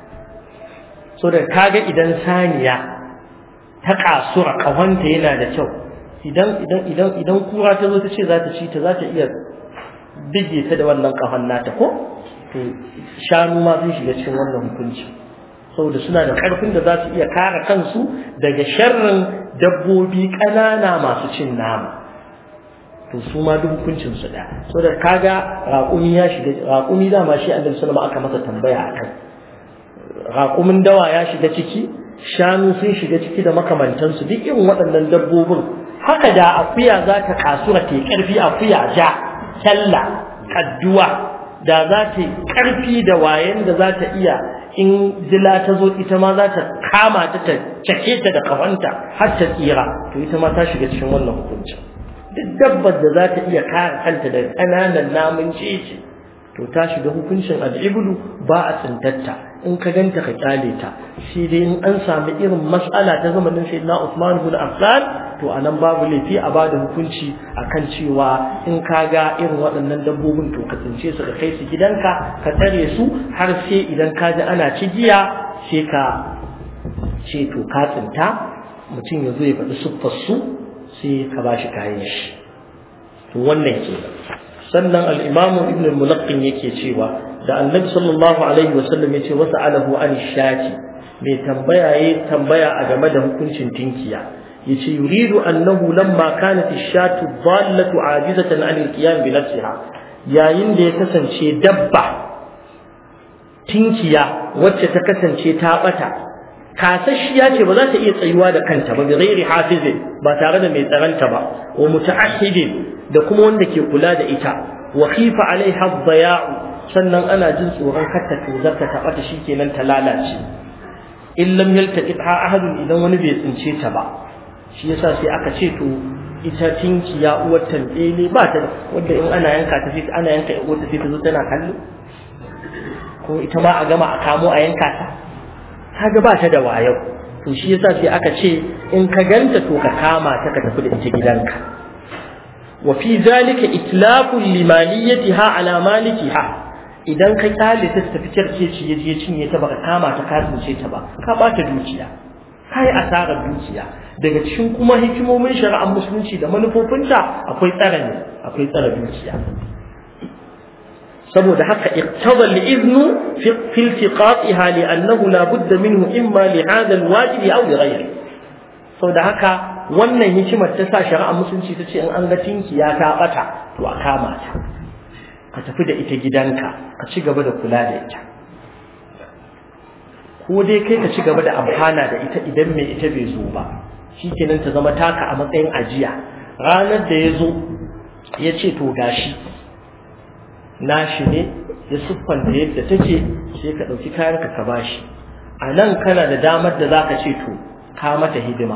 so da kaga idan saniya ta kasura kawanta yana da kyau idan idan idan idan kura ta zo ta ce za ta ci ta za ta iya bige ta da wannan kafan nata ko to shanu ma sun shiga cikin wannan hukunci saboda suna da karfin da za su iya kare kansu daga sharrin dabbobi ƙanana masu cin nama to su ma duk hukuncin su da saboda kaga raƙumi ya shiga raƙumi dama shi Annabi sallallahu alaihi wasallam aka masa tambaya akan raƙumin dawa ya shiga ciki shanu sun shiga ciki da makamantansu duk irin waɗannan dabbobin haka da akuya za ta kasura ta ƙarfi akuya ja talla kadduwa da za ta ƙarfi da wayen da za ta iya in dila ta zo ita ma za ta kama ta ta cake ta da kafanta har ta tsira to ita ma ta shiga cikin wannan hukunci duk dabbar da za ta iya kare kanta da ƙananan namun jeji to ta shiga hukuncin al'iblu ba a tsintatta in ka ganta ka kyale ta shi dai in an sami irin mas'ala ta zamanin sayyidina Uthman ibn Affan to anan babu laifi a bada hukunci akan cewa in ka ga irin waɗannan dabbobin to ka tsince su ka kai su gidanka ka tsare su har sai idan ka ji ana cigiya sai ka ce to ka tsinta mutum ya zo ya faɗi siffar su sai ka bashi kayan shi to wannan kenan sannan al-Imam Ibn al-Mulaqqin yake cewa da Annabi sallallahu alaihi wasallam yace wasa alahu an shati mai tambaya yayi tambaya a game da hukuncin tinkiya yace yuridu annahu lamma kanat ash-shatu dhallatu ajizatan an al-qiyam bi nafsiha yayin da ya kasance dabba tinkiya wacce ta kasance ta bata kasashiya ce ba za ta iya tsayuwa da kanta ba bi ghairi hafizin ba tare da mai tsaranta ba wa muta'ahhidin da kuma wanda ke kula da ita wa khifa alaiha ad-daya'u sannan ana jin tsoron katta tuzarta ta bata shikenan ta lalace in lam yaltaqitha ahadun idan wani bai tsince ta ba shi yasa sai aka ce to ita tinkiya uwar tantsele ba ta wanda in ana yanka ta sai ana yanka uwar ta sai ta zo tana kallo ko ita ma a gama a kamo a yanka ta kaga ba ta da wayo to shi yasa sai aka ce in ka ganta to ka kama ta ka tafi da ita gidanka wa fi zalika itlaqul limaliyatiha ala malikiha idan ka kyale ta tafi kirkeci yaje ya cinye ta baka kama ta ka tsince ta ba ka bata dukiya kai asarar dukiya daga cikin kuma hikimomin shari'ar musulunci da manufofinta akwai tsare ne akwai tsare dukiya saboda haka iqtada al-iznu fi iltiqatiha li'annahu la budda minhu imma li hadha al-wajib aw li ghayri saboda haka wannan hikimar ta sa shari'ar musulunci tace in an ga tinkiya ta bata to a kama ta ka tafi da ita gidanka ka ci gaba da kula da ita ko dai kai ka ci gaba da amfana da ita idan mai ita bai zo ba shikenan ta zama taka a matsayin ajiya ranar da ya zo ya ce to gashi nashi ne ya siffanta yadda take sai ka ɗauki kayanka ka bashi a nan kana da damar da za ka ce to ka mata hidima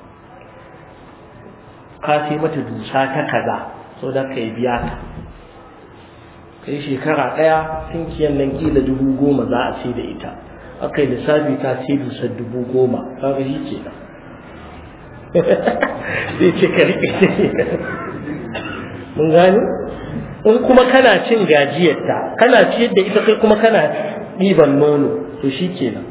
ka sai mata dusa ta kaza sau da ka yi biya ta kai shekara ɗaya tinkiyan nan kila dubu goma za a sai da ita aka yi lissafi ta ce dusar dubu goma kaga shi ke nan zai ce ka riƙe mun gani in kuma kana cin gajiyarta kana ciyar da ita kai kuma kana ɗiban nono to shi ke nan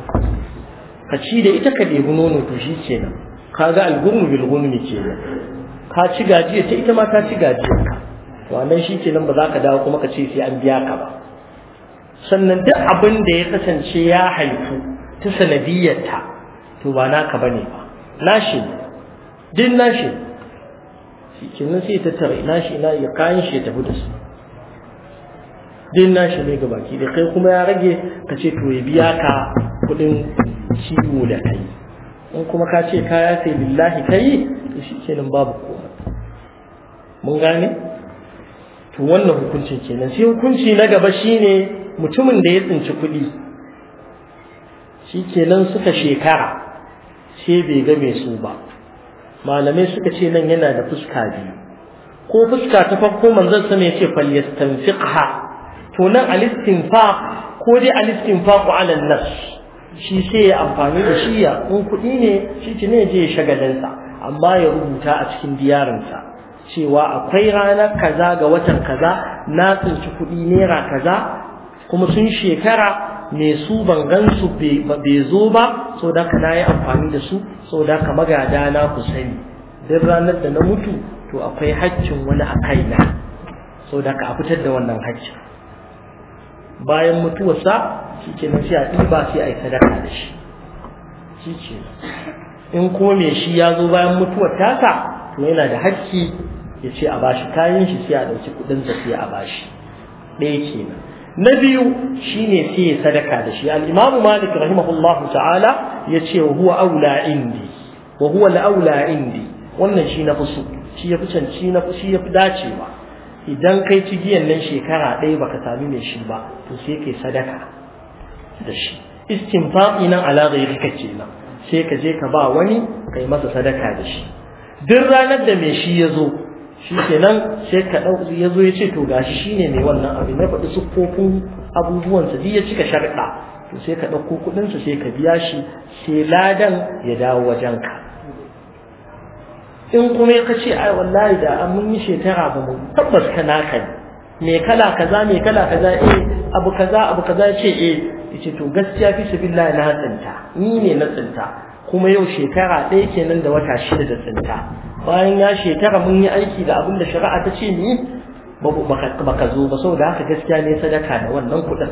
ka ci da ita ka ɗebi nono to shi ke nan ka ga algurmu bilgurmi ke nan ka ci gajiyarta ita ma ta ci gajiyarka to wannan shi ke nan ba za ka dawo kuma ka ce sai an biya ka ba sannan duk abin da ya kasance ya haifu ta sanadiyyarta to ba naka bane ba nashi din nashi shi kenan sai ta tare nashi ina ya kayan shi ya tafi da su din nashi ne gabaki da kai kuma ya rage ka ce to ya biya ka kudin ciwo da kai in kuma ka ce kaya sai billahi kai to shi kenan babu komai mun gane to wannan hukuncin kenan sai hukunci na gaba shine mutumin da ya tsinci kuɗi shi kenan suka shekara sai bai ga mai su ba malamai suka ce nan yana da fuska biyu ko fuska ta farko manzon sa ne ya ce falyastanfiqha to nan alistinfaq ko dai alistinfaq ala an-nas shi sai ya amfani da shi ya in kuɗi ne shi ne je ya shagalinsa amma ya rubuta a cikin diyarinsa cewa akwai ranar kaza ga watan kaza na tsinci kuɗi naira kaza kuma sun shekara mai su ban gansu bai zo ba so da ka na yi amfani da su so da ka magada na ku sani duk ranar da na mutu to akwai haccin wani a kaina so da ka a fitar da wannan haccin bayan mutuwarsa shi ke nan sai a ɗiba sai a yi sadaka da shi shi ke in kuma mai shi ya zo bayan mutuwar tasa to yana da hakki ya ce a bashi kayan shi sai a ɗauki kuɗinsa sai a bashi ɗaya kenan na biyu shine sai ya sadaka da shi al-Imam Malik rahimahullahu ta'ala yace wa huwa aula indi wa huwa al-aula indi wannan shi na fusu shi yafi canci na fushi yafi dacewa idan kai cigiyan nan shekara ɗaya baka sami mai shi ba to sai kai sadaka da shi istinfaqi nan ala ghayrika kenan sai ka je ka ba wani kai masa sadaka da shi duk ranar da mai shi ya zo shi kenan sai ka dau ya zo ya ce to gashi shine mai wannan abin ya faɗi siffofin abubuwan sa ya cika sharɗa to sai ka ɗauko kuɗin sa sai ka biya shi sai ladan ya dawo wajen ka in kuma ya kace ai wallahi da an mun yi shekara ba mu tabbas kana kai me kala kaza me kala kaza eh abu kaza abu kaza ce eh yace to gaskiya fi sabilillah na tsinta ni ne na tsinta kuma yau shekara ɗaya kenan da wata shida da tsinta bayan ya shekara mun yi aiki da abin da shari'a ta ce ni ba ka zo ba saboda haka gaskiya ne sadaka da wannan kuɗin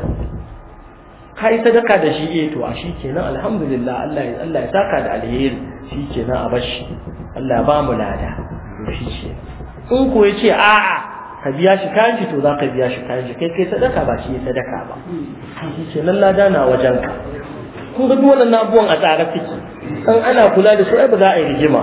ka yi sadaka da shi eh to a shi kenan alhamdulillah Allah ya Allah ya saka da alheri shi kenan a bashi Allah ya ba mu lada shi ce in ko ya ce a'a ka biya shi kayan shi to za ka biya shi kayan shi kai kai sadaka ba shi sadaka ba shi kenan lada na wajen ka kun ga duk wannan abubuwan a tsare suke dan ana kula da su ai ba za a yi rigima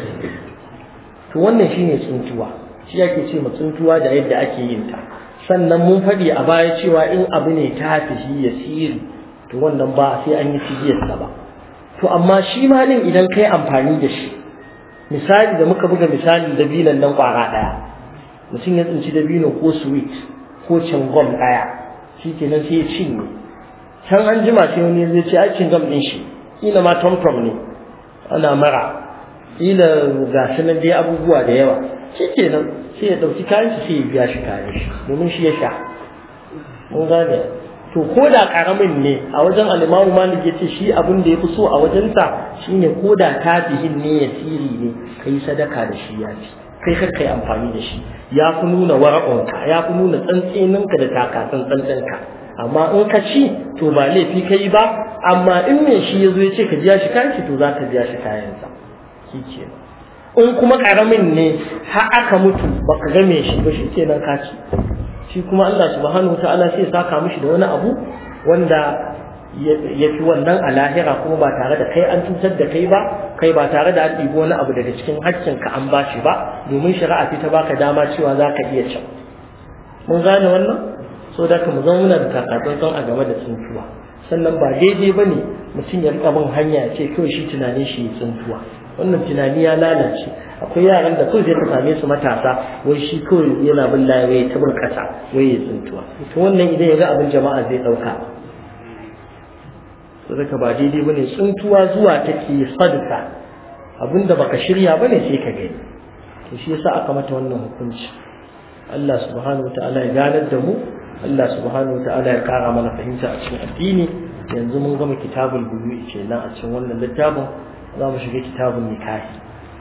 to wannan shine tsuntuwa shi yake ce mu tsuntuwa da yadda ake yin ta sannan mun faɗi a baya cewa in abu ne ta tafi yasiri to wannan ba sai an yi tijiyar sa ba to amma shi ma din idan kai amfani da shi misali da muka buga misali dabinan nan kwara daya mutum ya tsinci dabino ko sweet ko cingom daya shikenan sai ya cinye can an jima sai wani zai ce ai cingom din shi ina ma tom tom ne ana mara ila ga shi nan dai abubuwa da yawa shikenan sai ya dauki kayan shi sai ya biya shi kayan shi domin shi ya sha mun gane to ko da karamin ne a wajen al-Imam Malik yace shi abin da yafi so a wajen sa shine ko da tabihin ne yasiri ne kai sadaka da shi yafi kai kar kai amfani da shi yafi nuna wara'unka yafi nuna tsantseninka da takatsan tsantsanka amma in ka ci to ba laifi kai ba amma in me shi yazo yace ka biya shi kayan shi to zaka biya shi kayan sa kike in kuma karamin ne har aka mutu baka ga me shi ba shikenan ka ci shi kuma Allah subhanahu wataala sai saka mishi da wani abu wanda ya fi wannan a lahira kuma ba tare da kai an cutar da kai ba kai ba tare da an ɗibi wani abu daga cikin haƙƙinka an bashi ba domin shari'a ta baka dama cewa za ka iya cin mun gane wannan so da mu zama muna da takatsantsan a game da tsuntuwa sannan ba daidai ba ne mutum ya riƙa bin hanya ya ce kawai shi tunanin shi tsuntuwa wannan tunani ya lalace akwai yaran da kawai zai ka same su matasa wai shi kawai yana bin laye ta bin kasa wai ya tsuntuwa to wannan idan ya ga abin jama'a zai dauka sadaka ba daidai bane tsuntuwa zuwa take sadaka abinda baka shirya bane sai ka gani to shi yasa aka mata wannan hukunci Allah subhanahu wataala ya ganar da mu Allah subhanahu wataala ya kara mana fahimta a cikin addini yanzu mun gama kitabul bulu'i kenan a cikin wannan littafin za mu shiga kitabun nikahi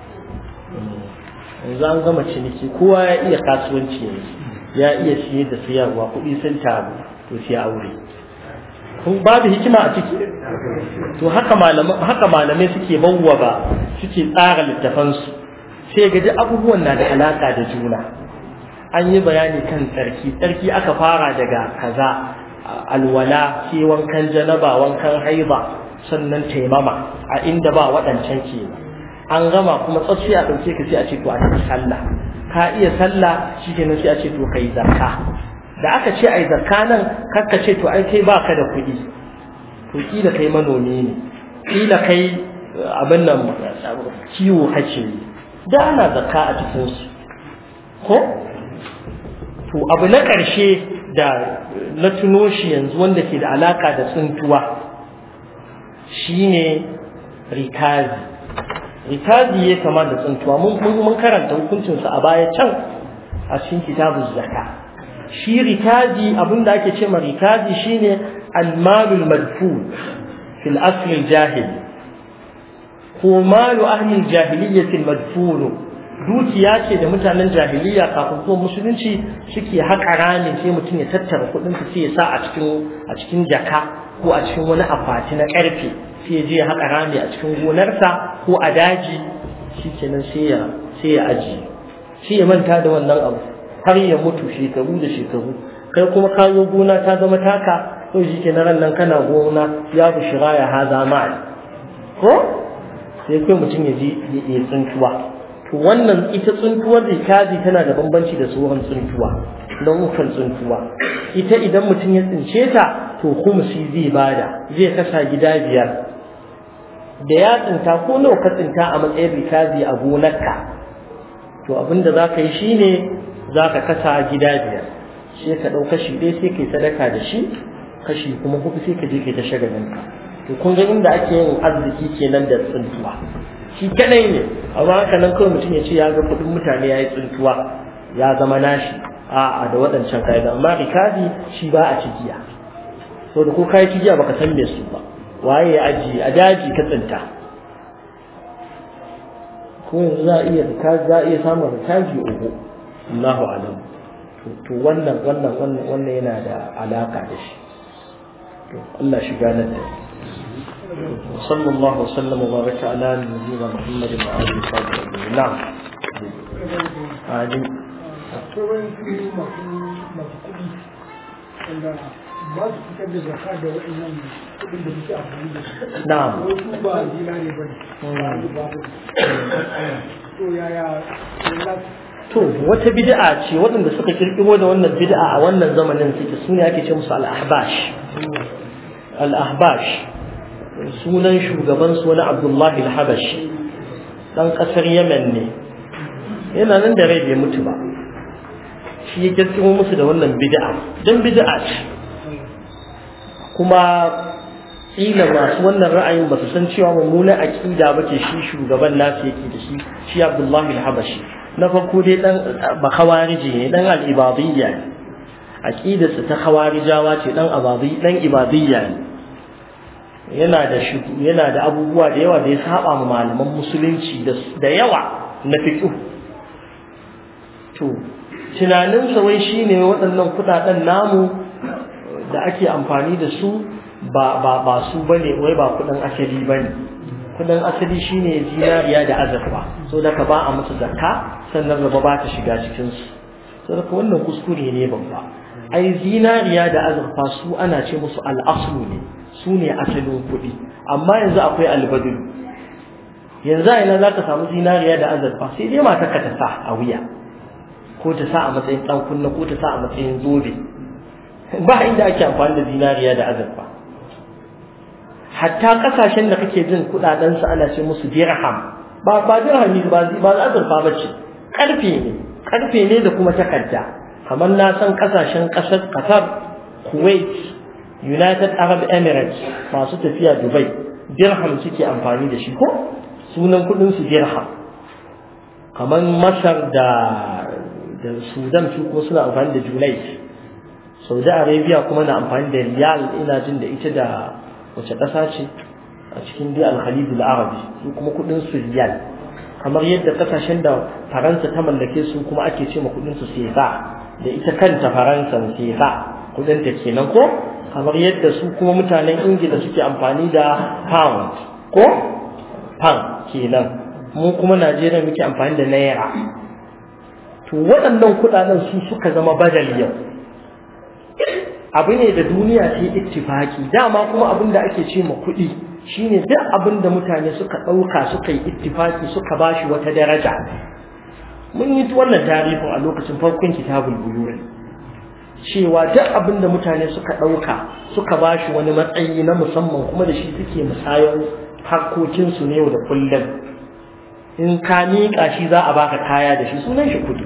yanzu an gama ciniki kowa ya iya kasuwanci yanzu ya iya siye da siyarwa kuɗi sun taru to sai aure kun babu hikima a ciki to haka malamai haka malamai suke bawwaba suke tsara littafansu sai ga duk abubuwan na da alaka da juna an yi bayani kan tsarki tsarki aka fara daga kaza alwala sai wankan janaba wankan haiba sannan taimama a inda ba waɗancan ke an gama kuma tsatsi a ɗauke ka sai a ce to a yi sallah ka iya sallah shi kenan sai a ce to kai zakka da aka ce ai zakka nan kakka ce to ai kai baka da kuɗi to kila kai manomi ne kila kai abin nan kiwo kace da ana zakka a cikin su ko to abu na ƙarshe da na tuno shi yanzu wanda ke da alaka da tsuntuwa shine rikazi rikazi ya kama da tsuntuwa mun mun karanta hukuncin sa a baya can a cikin kitabuz zakka shi rikazi abinda ake ce ma rikazi shine al-malul madfun fil asl al-jahil ko malu ahli al-jahiliyyah al-madfun dukiya ce da mutanen jahiliya kafin zuwa musulunci suke haƙa rami sai mutum ya tattara kuɗin sa sai ya sa a cikin a cikin jaka ko a cikin wani akwati na ƙarfe sai ya je ya haƙa rami a cikin gonarsa ko a daji shikenan sai ya sai ya aji sai ya manta da wannan abu har ya mutu shekaru da shekaru kai kuma ka zo gona ta zama taka to shikenan ran nan kana gona ya bushira ya haza mal ko sai kai mutum ya je ya tsuntuwa to wannan ita tsuntuwar rikazi tana da bambanci da sauran tsuntuwa don ukan tsuntuwa ita idan mutum ya tsince ta to khumsi zai bada zai kasa gida biyar da ya tsinta ko nawa ka tsinta a matsayin rikazi a gonarka to abinda zaka yi shine zaka kasa gida biyar sai ka dauka shi dai sai kai sadaka da shi kashi kuma hudu sai ka je kai ta shagalinka to kun ga inda ake yin arziki kenan da tsuntuwa shi kadai ne amma haka nan kawai mutum ya ce ya ga kudin mutane ya yi tsuntuwa ya zama nashi a'a da waɗancan kayan amma rikazi shi ba a cigiya so da ko kayi cigiya baka san me su ba waye ya aji a daji ka tsinta ko yanzu za a iya rikazi za a iya samun rikazi uku Allahu alam to wannan wannan wannan wannan yana da alaka da shi to Allah shi ganar da صلى الله وسلم وبارك على نبينا محمد وعلى اله وصحبه اجمعين نعم آمين نعم to wata bid'a ce waɗanda suka kirkiro da wannan bid'a a wannan zamanin suke sune ake ce musu al-ahbash al-ahbash sunan shugaban su wani Abdullahi al-Habashi dan kasar Yemen ne yana nan da rai bai mutu ba shi ya kirkiro musu da wannan bid'a dan bid'a ce kuma kila masu wannan ra'ayin ba su san cewa mummunan aqida bace shi shugaban nasu yake da shi shi Abdullahi al-Habashi na farko dai dan bakhawariji ne dan al-ibadiyya ne aqidarsa ta khawarijawa ce dan abadi dan ibadiyya ne yana da yana da abubuwa da yawa da ya saba ma malaman musulunci da yawa na fiqh to tunanin sa wai shine waɗannan kudaden namu da ake amfani da su ba ba ba su bane wai ba kudin asali bane kudin asali shine zinariya da azurfa so da ka ba a musu zakka sannan riba ba ta shiga cikin su so da wannan kuskure ne babba ai zinariya da azurfa su ana ce musu al-aslu ne su ne asalin kuɗi amma yanzu akwai albadul yanzu a ina za ka samu zinariya da azurfa sai dai mata ka ta sa a wuya ko ta sa a matsayin ɗan kunna ko ta sa a matsayin zobe ba inda ake amfani da zinariya da azurfa hatta ƙasashen da kake jin kuɗaɗensu ana ce musu dirham ba ba dirhami ba ba azurfa ba ce ƙarfe ne ƙarfe ne da kuma takarda kamar na san ƙasashen ƙasar Qatar Kuwait United Arab Emirates masu tafiya Dubai dirham suke amfani da shi ko sunan kudin su dirham. Kamar Masar da da Sudan su kuma suna amfani da Junais. Saudi Arabia kuma na amfani da riyal, ina jin da ita da wace ƙasa ce a cikin dai al-Khalid al-Arabi su kuma kudin su riyal. Kamar yadda kasashen da Faransa ta mallake su kuma ake ce ma kudin su sefa, da ita kanta Faransa sefa kudin ta kenan ko, kamar yadda su kuma mutanen Ingila suke amfani da pound ko pound kenan, mu kuma Najeriya muke amfani da naira. To waɗannan kudaden su suka zama badal yau, abu ne da duniya ta yi ittifaki. Dama kuma abin da ake ce ma kuɗi shine duk abin da mutane suka ɗauka suka yi ittifaki suka bashi wata daraja. Mun yi wannan tarihin a lokacin farkon kitabul buyur, cewa duk abin da mutane suka ɗauka suka bashi wani matsayi na musamman kuma da shi suke musayar harkokinsu ne yau da kullum. In ka miƙa shi za a baka kaya da shi, sunan shi kuɗi.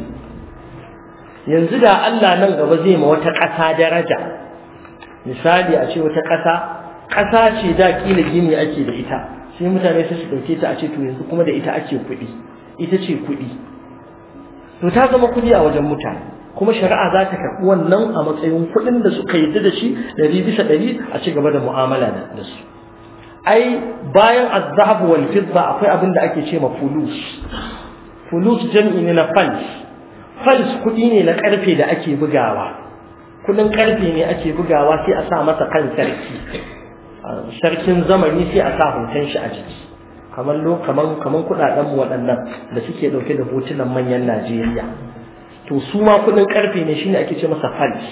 Yanzu da Allah nan gaba zai ma wata ƙasa daraja, misali a ce wata ƙasa ƙasa ce da kila gini ake da ita, sai mutane sai su ɗauke ta a ce to yanzu kuma da ita ake kuɗi, ita ce kuɗi, to ta zama kuɗi a wajen mutane, kuma shari'a za ta karɓi wannan a matsayin kuɗin da suka yi da shi ɗari bisa ɗari a ci gaba da mu'amala da su. Ai bayan az-zahab wal fidda akwai abin da ake ce ma fulus. Fulus jam'i ne na fals. Fals kuɗi ne na ƙarfe da ake bugawa. Kuɗin ƙarfe ne ake bugawa sai a sa masa kan sarki. Sarkin zamani sai a sa hoton shi a jiki. Kamar lo kaman kaman kuɗaɗen mu waɗannan da suke ɗauke da hotunan manyan Najeriya. To su ma kuɗin ƙarfe ne shine ake ce masa fals.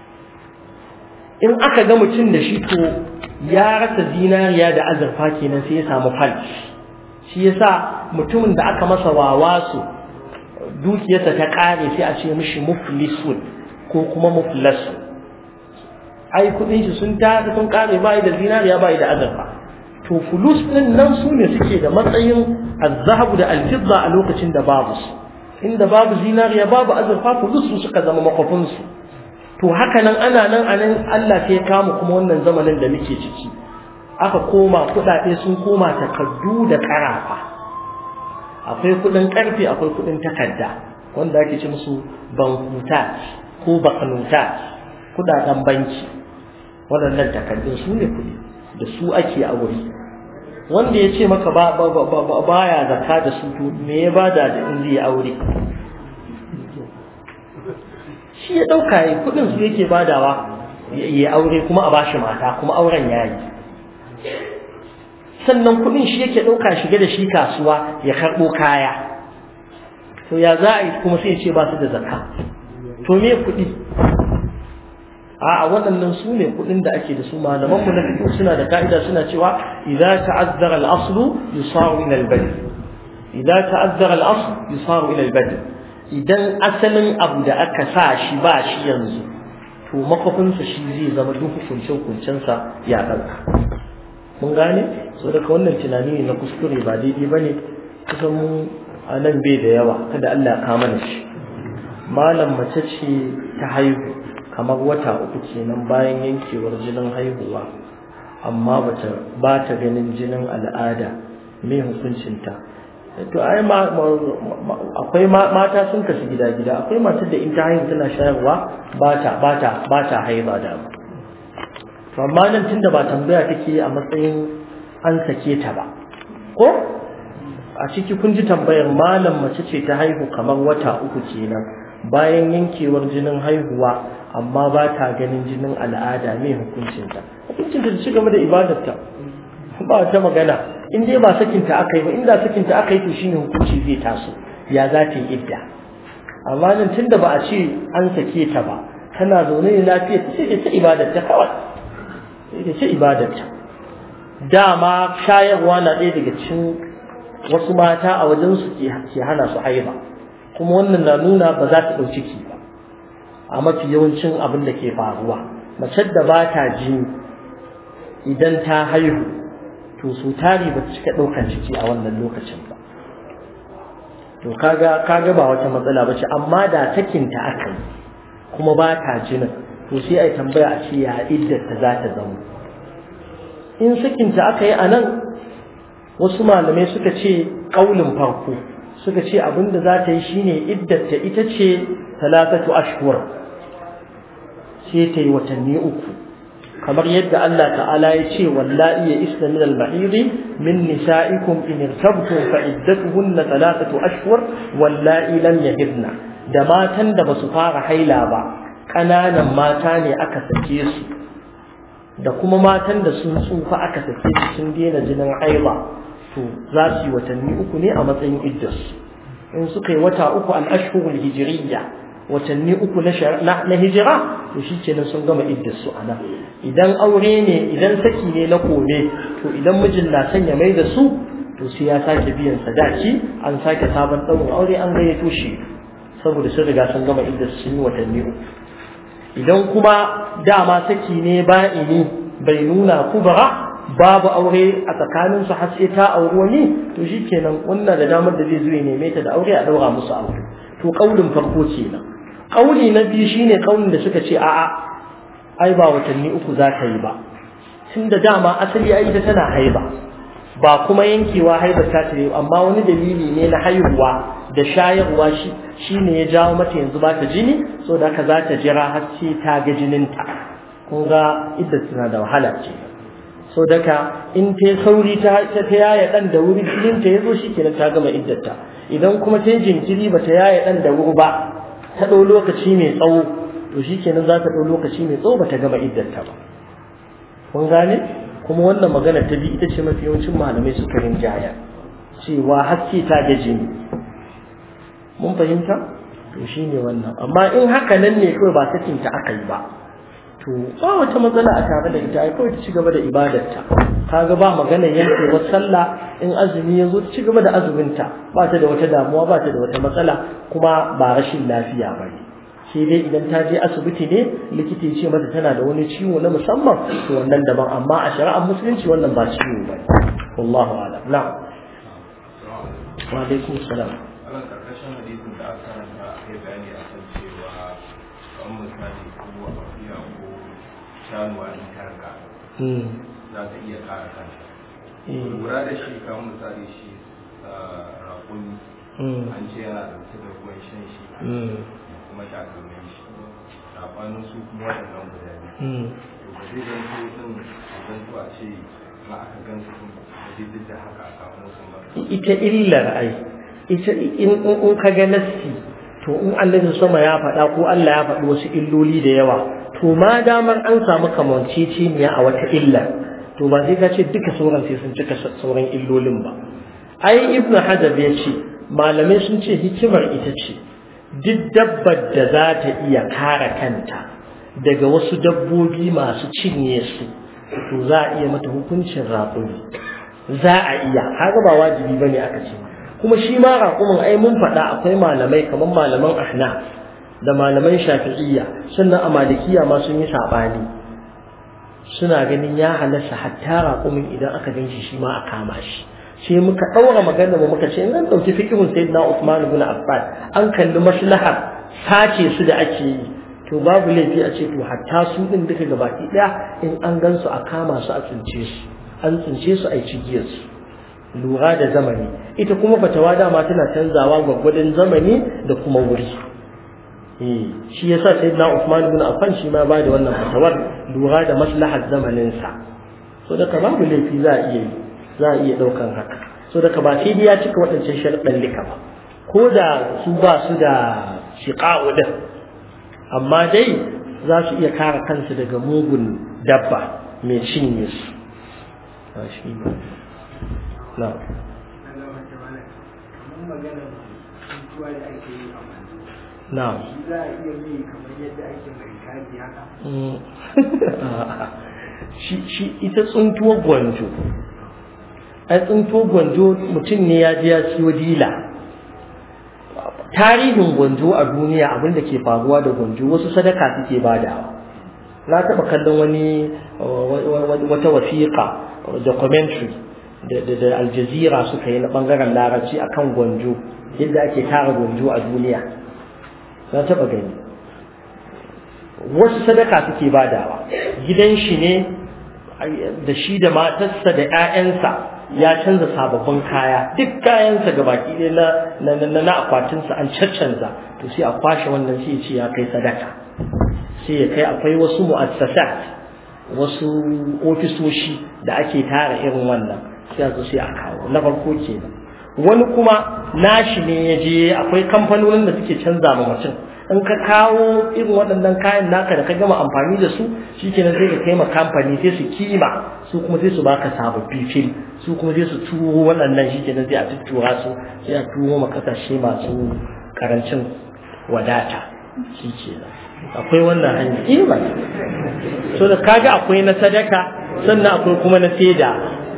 In aka ga mutum da shi to ya rasa zinariya da azurfa kenan sai ya samu fals. Shi yasa mutumin da aka masa wawasu dukiyarsa ta kare sai a ce mishi muflisun ko kuma muflasu. Ai kudin shi sun ta sun kare bai da zinariya bai da azurfa. To fulus din nan su ne suke da matsayin az-zahab da al-fidda a lokacin da babu su. Inda babu zinariya babu azurfa, fulus su suka zama makofin su. To haka nan ana nan anan Allah sai ya kama kuma wannan zamanin da muke ciki, aka koma kudade sun koma takaddu da karafa. Akwai kudin karfe, akwai kudin takarda wanda ake ce musu bankuta ko bakanuta, kudaden banki. Waɗannan takardun su ne kudi da su ake aure. Wanda ya ce maka ba baya zakka da su, to me ya bada da in zai aure? Shi ya dauka yi kudin su yake badawa ya aure kuma a bashi mata kuma auren yayi. Sannan kudin shi yake dauka shiga da shi kasuwa ya karbo kaya. To ya za a yi kuma sai ya ce ba su da zakka? To me kudi? A waɗannan su ne kudin da ake da su. Malaman mu na fiqh suna da kaida suna cewa idza ta'azzara al-aslu yusaru ila al-badl. Idza ta'azzara al-asl yusaru ila al-badl. Idan asalin abu da aka sa shi ba shi yanzu, to makofinsa shi zai zama duk hukunce-hukuncensa ya ɗauka. Mun gane? So daga wannan tunani ne na kuskure, ba daidai ba ne, kusan mu a nan bai da yawa, kada Allah ya kama da shi. Malam mace ce ta haihu kamar wata uku kenan bayan yankewar jinin haihuwa, amma bata ba ta ganin jinin al'ada, me hukuncinta? To ai ma akwai mata sun kasu gida-gida. Akwai matar da in ta haihu tana shayarwa ba ta ba ta ba ta haihuwa da ba. To amma nan tunda ba tambaya take a matsayin an sake ta ba, ko a ciki kun ji tambayar malam mace ce ta haihu kamar wata uku kenan bayan yankewar jinin haihuwa, amma ba ta ganin jinin al'ada, me hukuncinta? Hukuncinta ta ci gaba da ibadarta, ba ta magana. In dai ba sakinta aka yi ba, inda sakinta aka yi to shine hukunci zai taso, ya za ta yi idda. Amma nan tunda ba a ce an sake ta ba, tana zaune ne lafiya ta sai ta ibadar ta kawai, sai ta ibadar ta. Dama shayarwa na ɗaya daga cikin wasu mata a wajen su ke hana su haiba, kuma wannan na nuna ba za ta ɗau ciki ba. A mafi yawancin abin da ke faruwa, mace da ba ta jini idan ta haihu to su tari ba cika ɗaukan ciki a wannan lokacin ba. To kaga kaga ba wata matsala ba ce, amma da sakinta aka yi kuma ba ta jinin, to sai ai tambaya a ce ya iddata za ta zama. In sakinta aka yi a nan, wasu malamai suka ce ƙaulin farko suka ce abinda za ta yi shine iddata ita ce talatatu ashhur, sai ta yi watanni uku kamar yadda Allah ta'ala ya ce wallahi ya isna min al-mahid min nisa'ikum in irtabtum fa iddatuhunna talatatu ashhur wallahi lam yahidna, da matan da basu fara haila ba kananan mata ne aka sake su, da kuma matan da sun tsufa aka sake su sun daina jinin haila, to za su yi watanni uku ne a matsayin iddarsu. In suka yi wata uku al-ashhurul hijriyya, watanni uku na na hijira, to shikenan sun gama iddarsu a nan. Idan aure ne, idan saki ne na kome, to idan mijin na son ya mai da su, to sai ya sake biyan sadaki, an sake sabon ɗaurin aure, an gayyato shi, saboda sun riga sun gama iddarsu sun yi watanni uku. Idan kuma dama saki ne ba'ini bai nuna kubra, babu aure a tsakaninsu har sai ta auri wani, to shikenan wannan da damar da zai zo ya neme ta da aure a daura musu aure. To kaulin farko kenan. Kauli na biyu shine kaulin da suka ce a'a ai ba watanni uku za ka yi ba, tunda dama asali ai ita tana haiba, ba kuma yankewa haiba ta ta yi, amma wani dalili ne na haihuwa da shayarwa shi shine ya jawo mata yanzu ba ta jini, so da haka za ta jira har sai ta ga jininta. kun ga idda tana da wahala ce, so daga in ta sauri ta ta yaya dan da wuri jinin ta yazo shikenan ta gama iddarta. Idan kuma ta jinkiri ba ta yaya dan da wuri ba, ta dau lokaci mai tsawo, to shikenan za ta dau lokaci mai tsawo ba ta gama iddarta ba. kun gane? Kuma wannan magana ta bi ita ce mafi yawancin malamai suka rinjaya cewa haske ta ga jini. Mun fahimta? To shine wannan. Amma in haka nan ne kawai ba sakin ta aka yi ba, to ba wata matsala a tare da ita, ai kawai ta ci gaba da ibadarta. Kaga ba magana yankewar sallah, in azumi ya zo ta ci gaba da azuminta, ba ta da wata damuwa, ba ta da wata matsala, kuma ba rashin lafiya ba ne. Sai dai idan ta je asibiti ne likita ya ce mata tana da wani ciwo na musamman, to wannan daban, amma a shari'ar musulunci wannan ba ciwo ba ne. Wallahu a'lam. Na'am. Wa alaikum salam. Allah karkashin hadisin da aka karanta a kai bayani a kan cewa kan misali ko afiya ko shanuwa in karka za ta iya kare kanta. Lura da shi kan misali shi rakuni an ce yana da da ruwan shan shi kuma takalmin shi, sabanin su kuma waɗannan guda biyu. To ba zai zanto din zanto a ce ma aka gan su da duk da haka a samu sun ba. Ita illar ai ita in in ka ga nassi, to in Allah sama ya faɗa ko Allah ya faɗi wasu illoli da yawa, to ma damar an samu kamanceceniya a wata illa, to ba sai ka ce duka sauran sai sun cika sauran illolin ba. Ai Ibn Hajar ya ce malamai sun ce hikimar ita ce duk dabbar da za ta iya kare kanta daga wasu dabbobi masu cinye su, to za a iya mata hukuncin raƙumi. Za a iya, haka ba wajibi bane aka ce. Kuma shi ma raƙumin ai mun faɗa akwai malamai kamar malaman Ahnaf da malaman Shafi'iyya, sannan a Malikiya ma sun yi sabani, suna ganin ya halasta hatta raƙumin idan aka ganshi shi ma a kama shi. Sai muka ɗaura magana mu muka ce in an ɗauki fiqhun Sayyidina Uthman ibn Affan, an kalli maslahar sace su da ake yi, to babu laifi a ce to hatta su din duka gabaki ɗaya in an gansu a kama su a tsince su, an tsince su a yi cigiyar su. Lura da zamani, ita kuma fatawa dama tana canzawa gwaggwadon zamani da kuma wuri. Eh, shi yasa Sayyidina Uthman ibn Affan shi ma ba da wannan fatawar, lura da maslahar zamanin sa. So daga babu laifi za a iya yi, za a iya daukan haka. So daga ba sai ya cika waɗancan sharuɗan lika ba, ko da su ba su da shiqa'u din, amma dai za su iya kare kansu daga mugun dabba mai cinye su. Shi ne. Na. Na. Shi ita tsuntuwar gwanjo. Ai tsuntuwar gwanjo mutum ne ya je ya siyo dila. Tarihin gwanjo a duniya abinda ke faruwa da gwanjo wasu sadaka suke badawa. Na taɓa kallon wani wata wasiƙa documentary da Al Jazeera suka yi na bangaren larabci akan gwanjo, yadda ake tara gwanjo a duniya. Na taba gani wasu sadaka suke badawa, gidan shi ne da shi da matarsa da ƴaƴansa ya canza sababbin kaya, duk kayansa gabaki ɗaya na na na akwatinsa an caccanza, to sai a kwashe wannan sai ya ce ya kai sadaka, sai ya kai. Akwai wasu mu'assasat, wasu ofisoshi da ake tara irin wannan, sai a zo sai a kawo. Na farko kenan. Wani kuma nashi ne ya je, akwai kamfanonin da suke canza ma mutum, in ka kawo irin waɗannan kayan naka da ka gama amfani da su, shikenan sai ka kai ma kamfani sai su kima, su kuma sai su baka sababbi fil, su kuma sai su turo waɗannan, shikenan sai a tuttura su, sai a turo ma kasashe masu karancin wadata, shikenan. Akwai wannan hanyar kima. So da kaga akwai na sadaka, sannan akwai kuma na saida.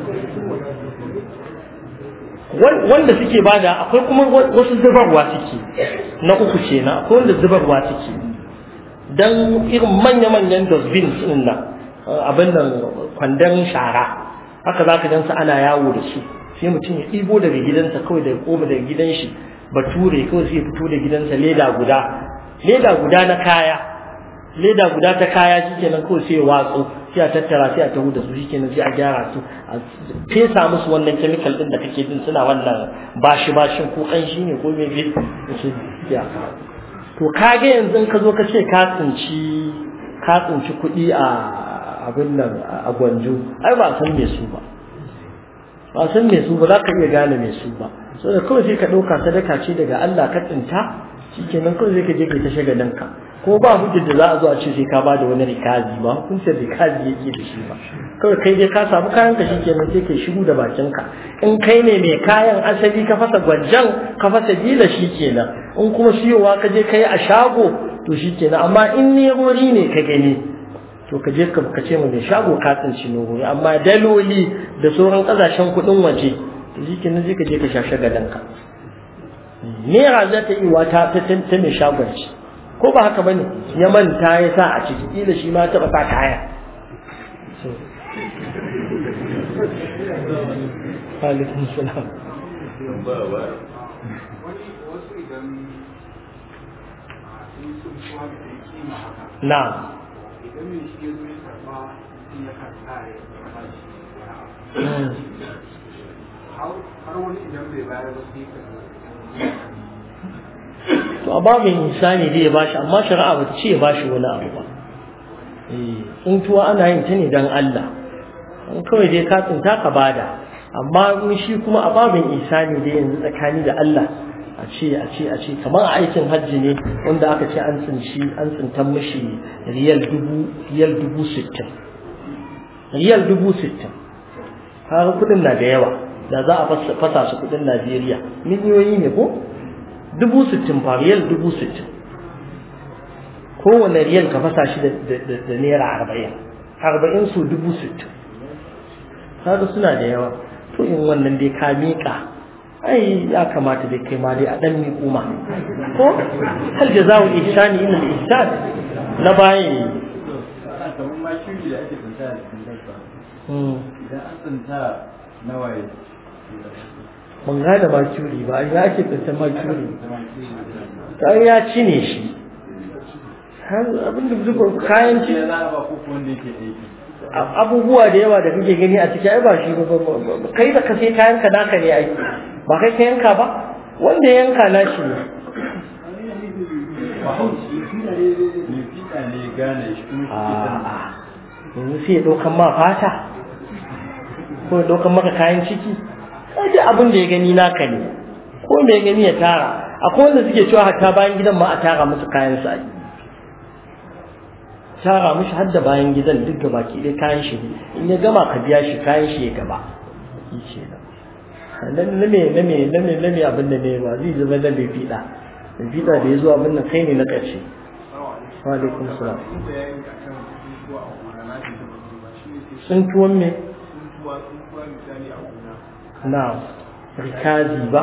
Wanda suke bada, akwai kuma wasu zubarwa suke, na uku kenan, akwai wanda zubarwa suke, dan irin manya-manyan dustbins din nan, abin nan kwandon shara, haka zaka gansu ana yawo da su, sai mutum ya ɗibo daga gidansa kawai daga koma daga gidan shi, bature kawai sai ya fito da gidansa leda guda, leda guda na kaya, leda guda ta kaya shikenan kawai sai ya watsu, sai a tattara sai a taho da su, shikenan sai a gyara su, a fesa musu wannan chemical din da kake jin suna wannan bashi bashin ko kanshi ne ko meye su ya. To kage yanzu ka zo ka ce ka tsinci ka tsinci kuɗi a abin nan a gwanjo, ai ba san me su ba, ba san me su ba, za ka iya gane me su ba. Saboda kawai sai ka ɗauka sadaka ce daga Allah ka tsinta, shikenan kawai sai ka je kai ta shagalin ka, ko ba hujjar da za a zo a ce sai ka bada wani rikazi ba, hukuncin rikazi yake da shi ba. Kawai kai dai ka samu kayan ka, shikenan sai kai shiru da bakin ka. In kai ne mai kayan asali ka fasa gwanjan, ka fasa dila, shikenan. In kuma siyowa ka je kai a shago, to shikenan. Amma in nerori ne ka gani, to ka je ka ce mu mai shago ka tsinci nerori. Amma daloli da sauran kasashen kuɗin waje, to shikenan sai ka je ka shashe gadan ka. Nera za ta yi wata ta ta mai shagon ci, ko ba haka bane, ya manta ya sa a ciki, kila shi ma taɓa sa kaya. Alaikum salam. Na'am. To a babin insani dai ya bashi, amma shari'a ba ta ce ya bashi wani abu ba. Eh, tsuntuwa ana yin ta ne dan Allah. In kawai dai ka tsinta ka bada, amma in shi kuma a babin insani dai yanzu tsakani da Allah, a ce a ce a ce kamar a aikin hajji ne wanda aka ce an tsinci an tsintan mishi riyal dubu riyal dubu sittin. Riyal dubu sittin. Har kudin na da yawa. Da za a fasa su kudin Najeriya miliyoyi ne ko dubu sittin fa, riyal dubu sittin, kowane riyal ka fasa shi da naira arba'in arba'in su dubu sittin, kaga suna da yawa. To in wannan dai ka miƙa, ai ya kamata dai kai ma dai a dan miƙo ma ko hal jazaa'ul ihsani illa al-ihsan na bayi. kamar ma shiri da ake tsinta da tsinta idan an tsinta nawaye mun gane makuri ba, ya ake tsinta makuri ta ya ci ne shi, har abin da zuba kayan ci abubuwa da yawa da kake gani a ciki, ai ba shi ba, kai da ka sai kayan ka naka ne ai, ba kai ka yanka ba, wanda yanka na shi ne. Yanzu sai ya ɗaukan ma fata ko ya ɗaukan maka kayan ciki, sai abin da ya gani naka ne, ko me ya gani ya tara. Akwai wanda suke cewa hatta bayan gidan ma a tara musu kayan sa, tara mushi har da bayan gidan duk gaba ki dai kayan shi ne, in ya gama ka biya shi kayan shi ya gaba shi nan nan me nan me nan me nan me abin da ne ba zai zama da bai fida bai fida da yazo abin nan kai ne na ƙarshe. Wa alaikum salam. Sun tuwon me? Na rikazi ba?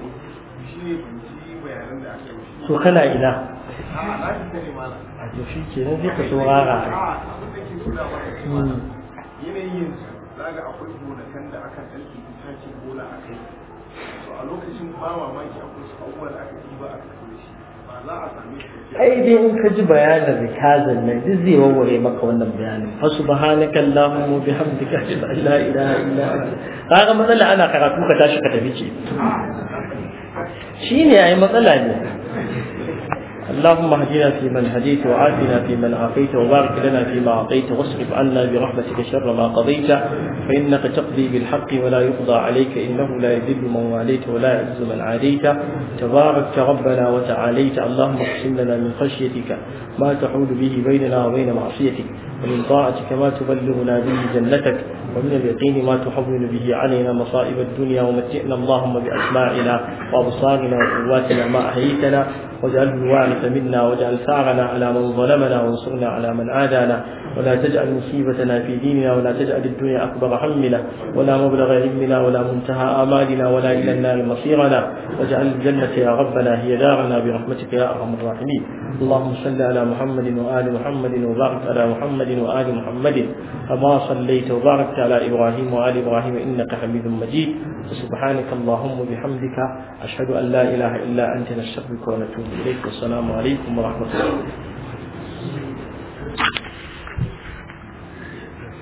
So kana ina? A to shi ke nan sai ka saurara. Yanayin zaga akwai gonakan da aka ɗauki itace bola a kai. So a lokacin ba mamaki akwai su abubuwa da aka ɗiba aka kai shi. Ba ai dai in ka ji bayanin rikazan nan duk zai warware maka wannan bayanin fa subhanaka allahumma bihamdika ashhadu an la ilaha illa anta kaga matsala ana karatu ka tashi ka tafi ce shine ai matsala ne اللهم اهدنا فيمن هديت وعافنا فيمن عافيت وبارك لنا فيما اعطيت واصرف عنا برحمتك شر ما قضيت فانك تقضي بالحق ولا يقضى عليك انه لا يذل من واليت ولا يعز من عاديت تبارك ربنا وتعاليت اللهم اقسم لنا من خشيتك ما تحول به بيننا وبين معصيتك ومن طاعتك ما تبلغنا به جنتك ومن اليقين ما تحول به علينا مصائب الدنيا ومتئنا اللهم بأسماعنا وأبصارنا وقواتنا ما أحييتنا واجعل الوارث منا واجعل ثارنا على من ظلمنا وانصرنا على من عادانا ولا تجعل مصيبتنا في ديننا ولا تجعل الدنيا أكبر همنا ولا مبلغ علمنا ولا منتهى آمالنا ولا إلى النار مصيرنا واجعل الجنة يا ربنا هي دارنا برحمتك يا أرحم الراحمين اللهم صل على محمد وآل محمد وبارك على محمد وآل محمد كما صليت وباركت على إبراهيم وآل إبراهيم إنك حميد مجيد سبحانك اللهم وبحمدك أشهد أن لا إله إلا أنت نستغفرك ونتوب إليك والسلام عليكم ورحمة الله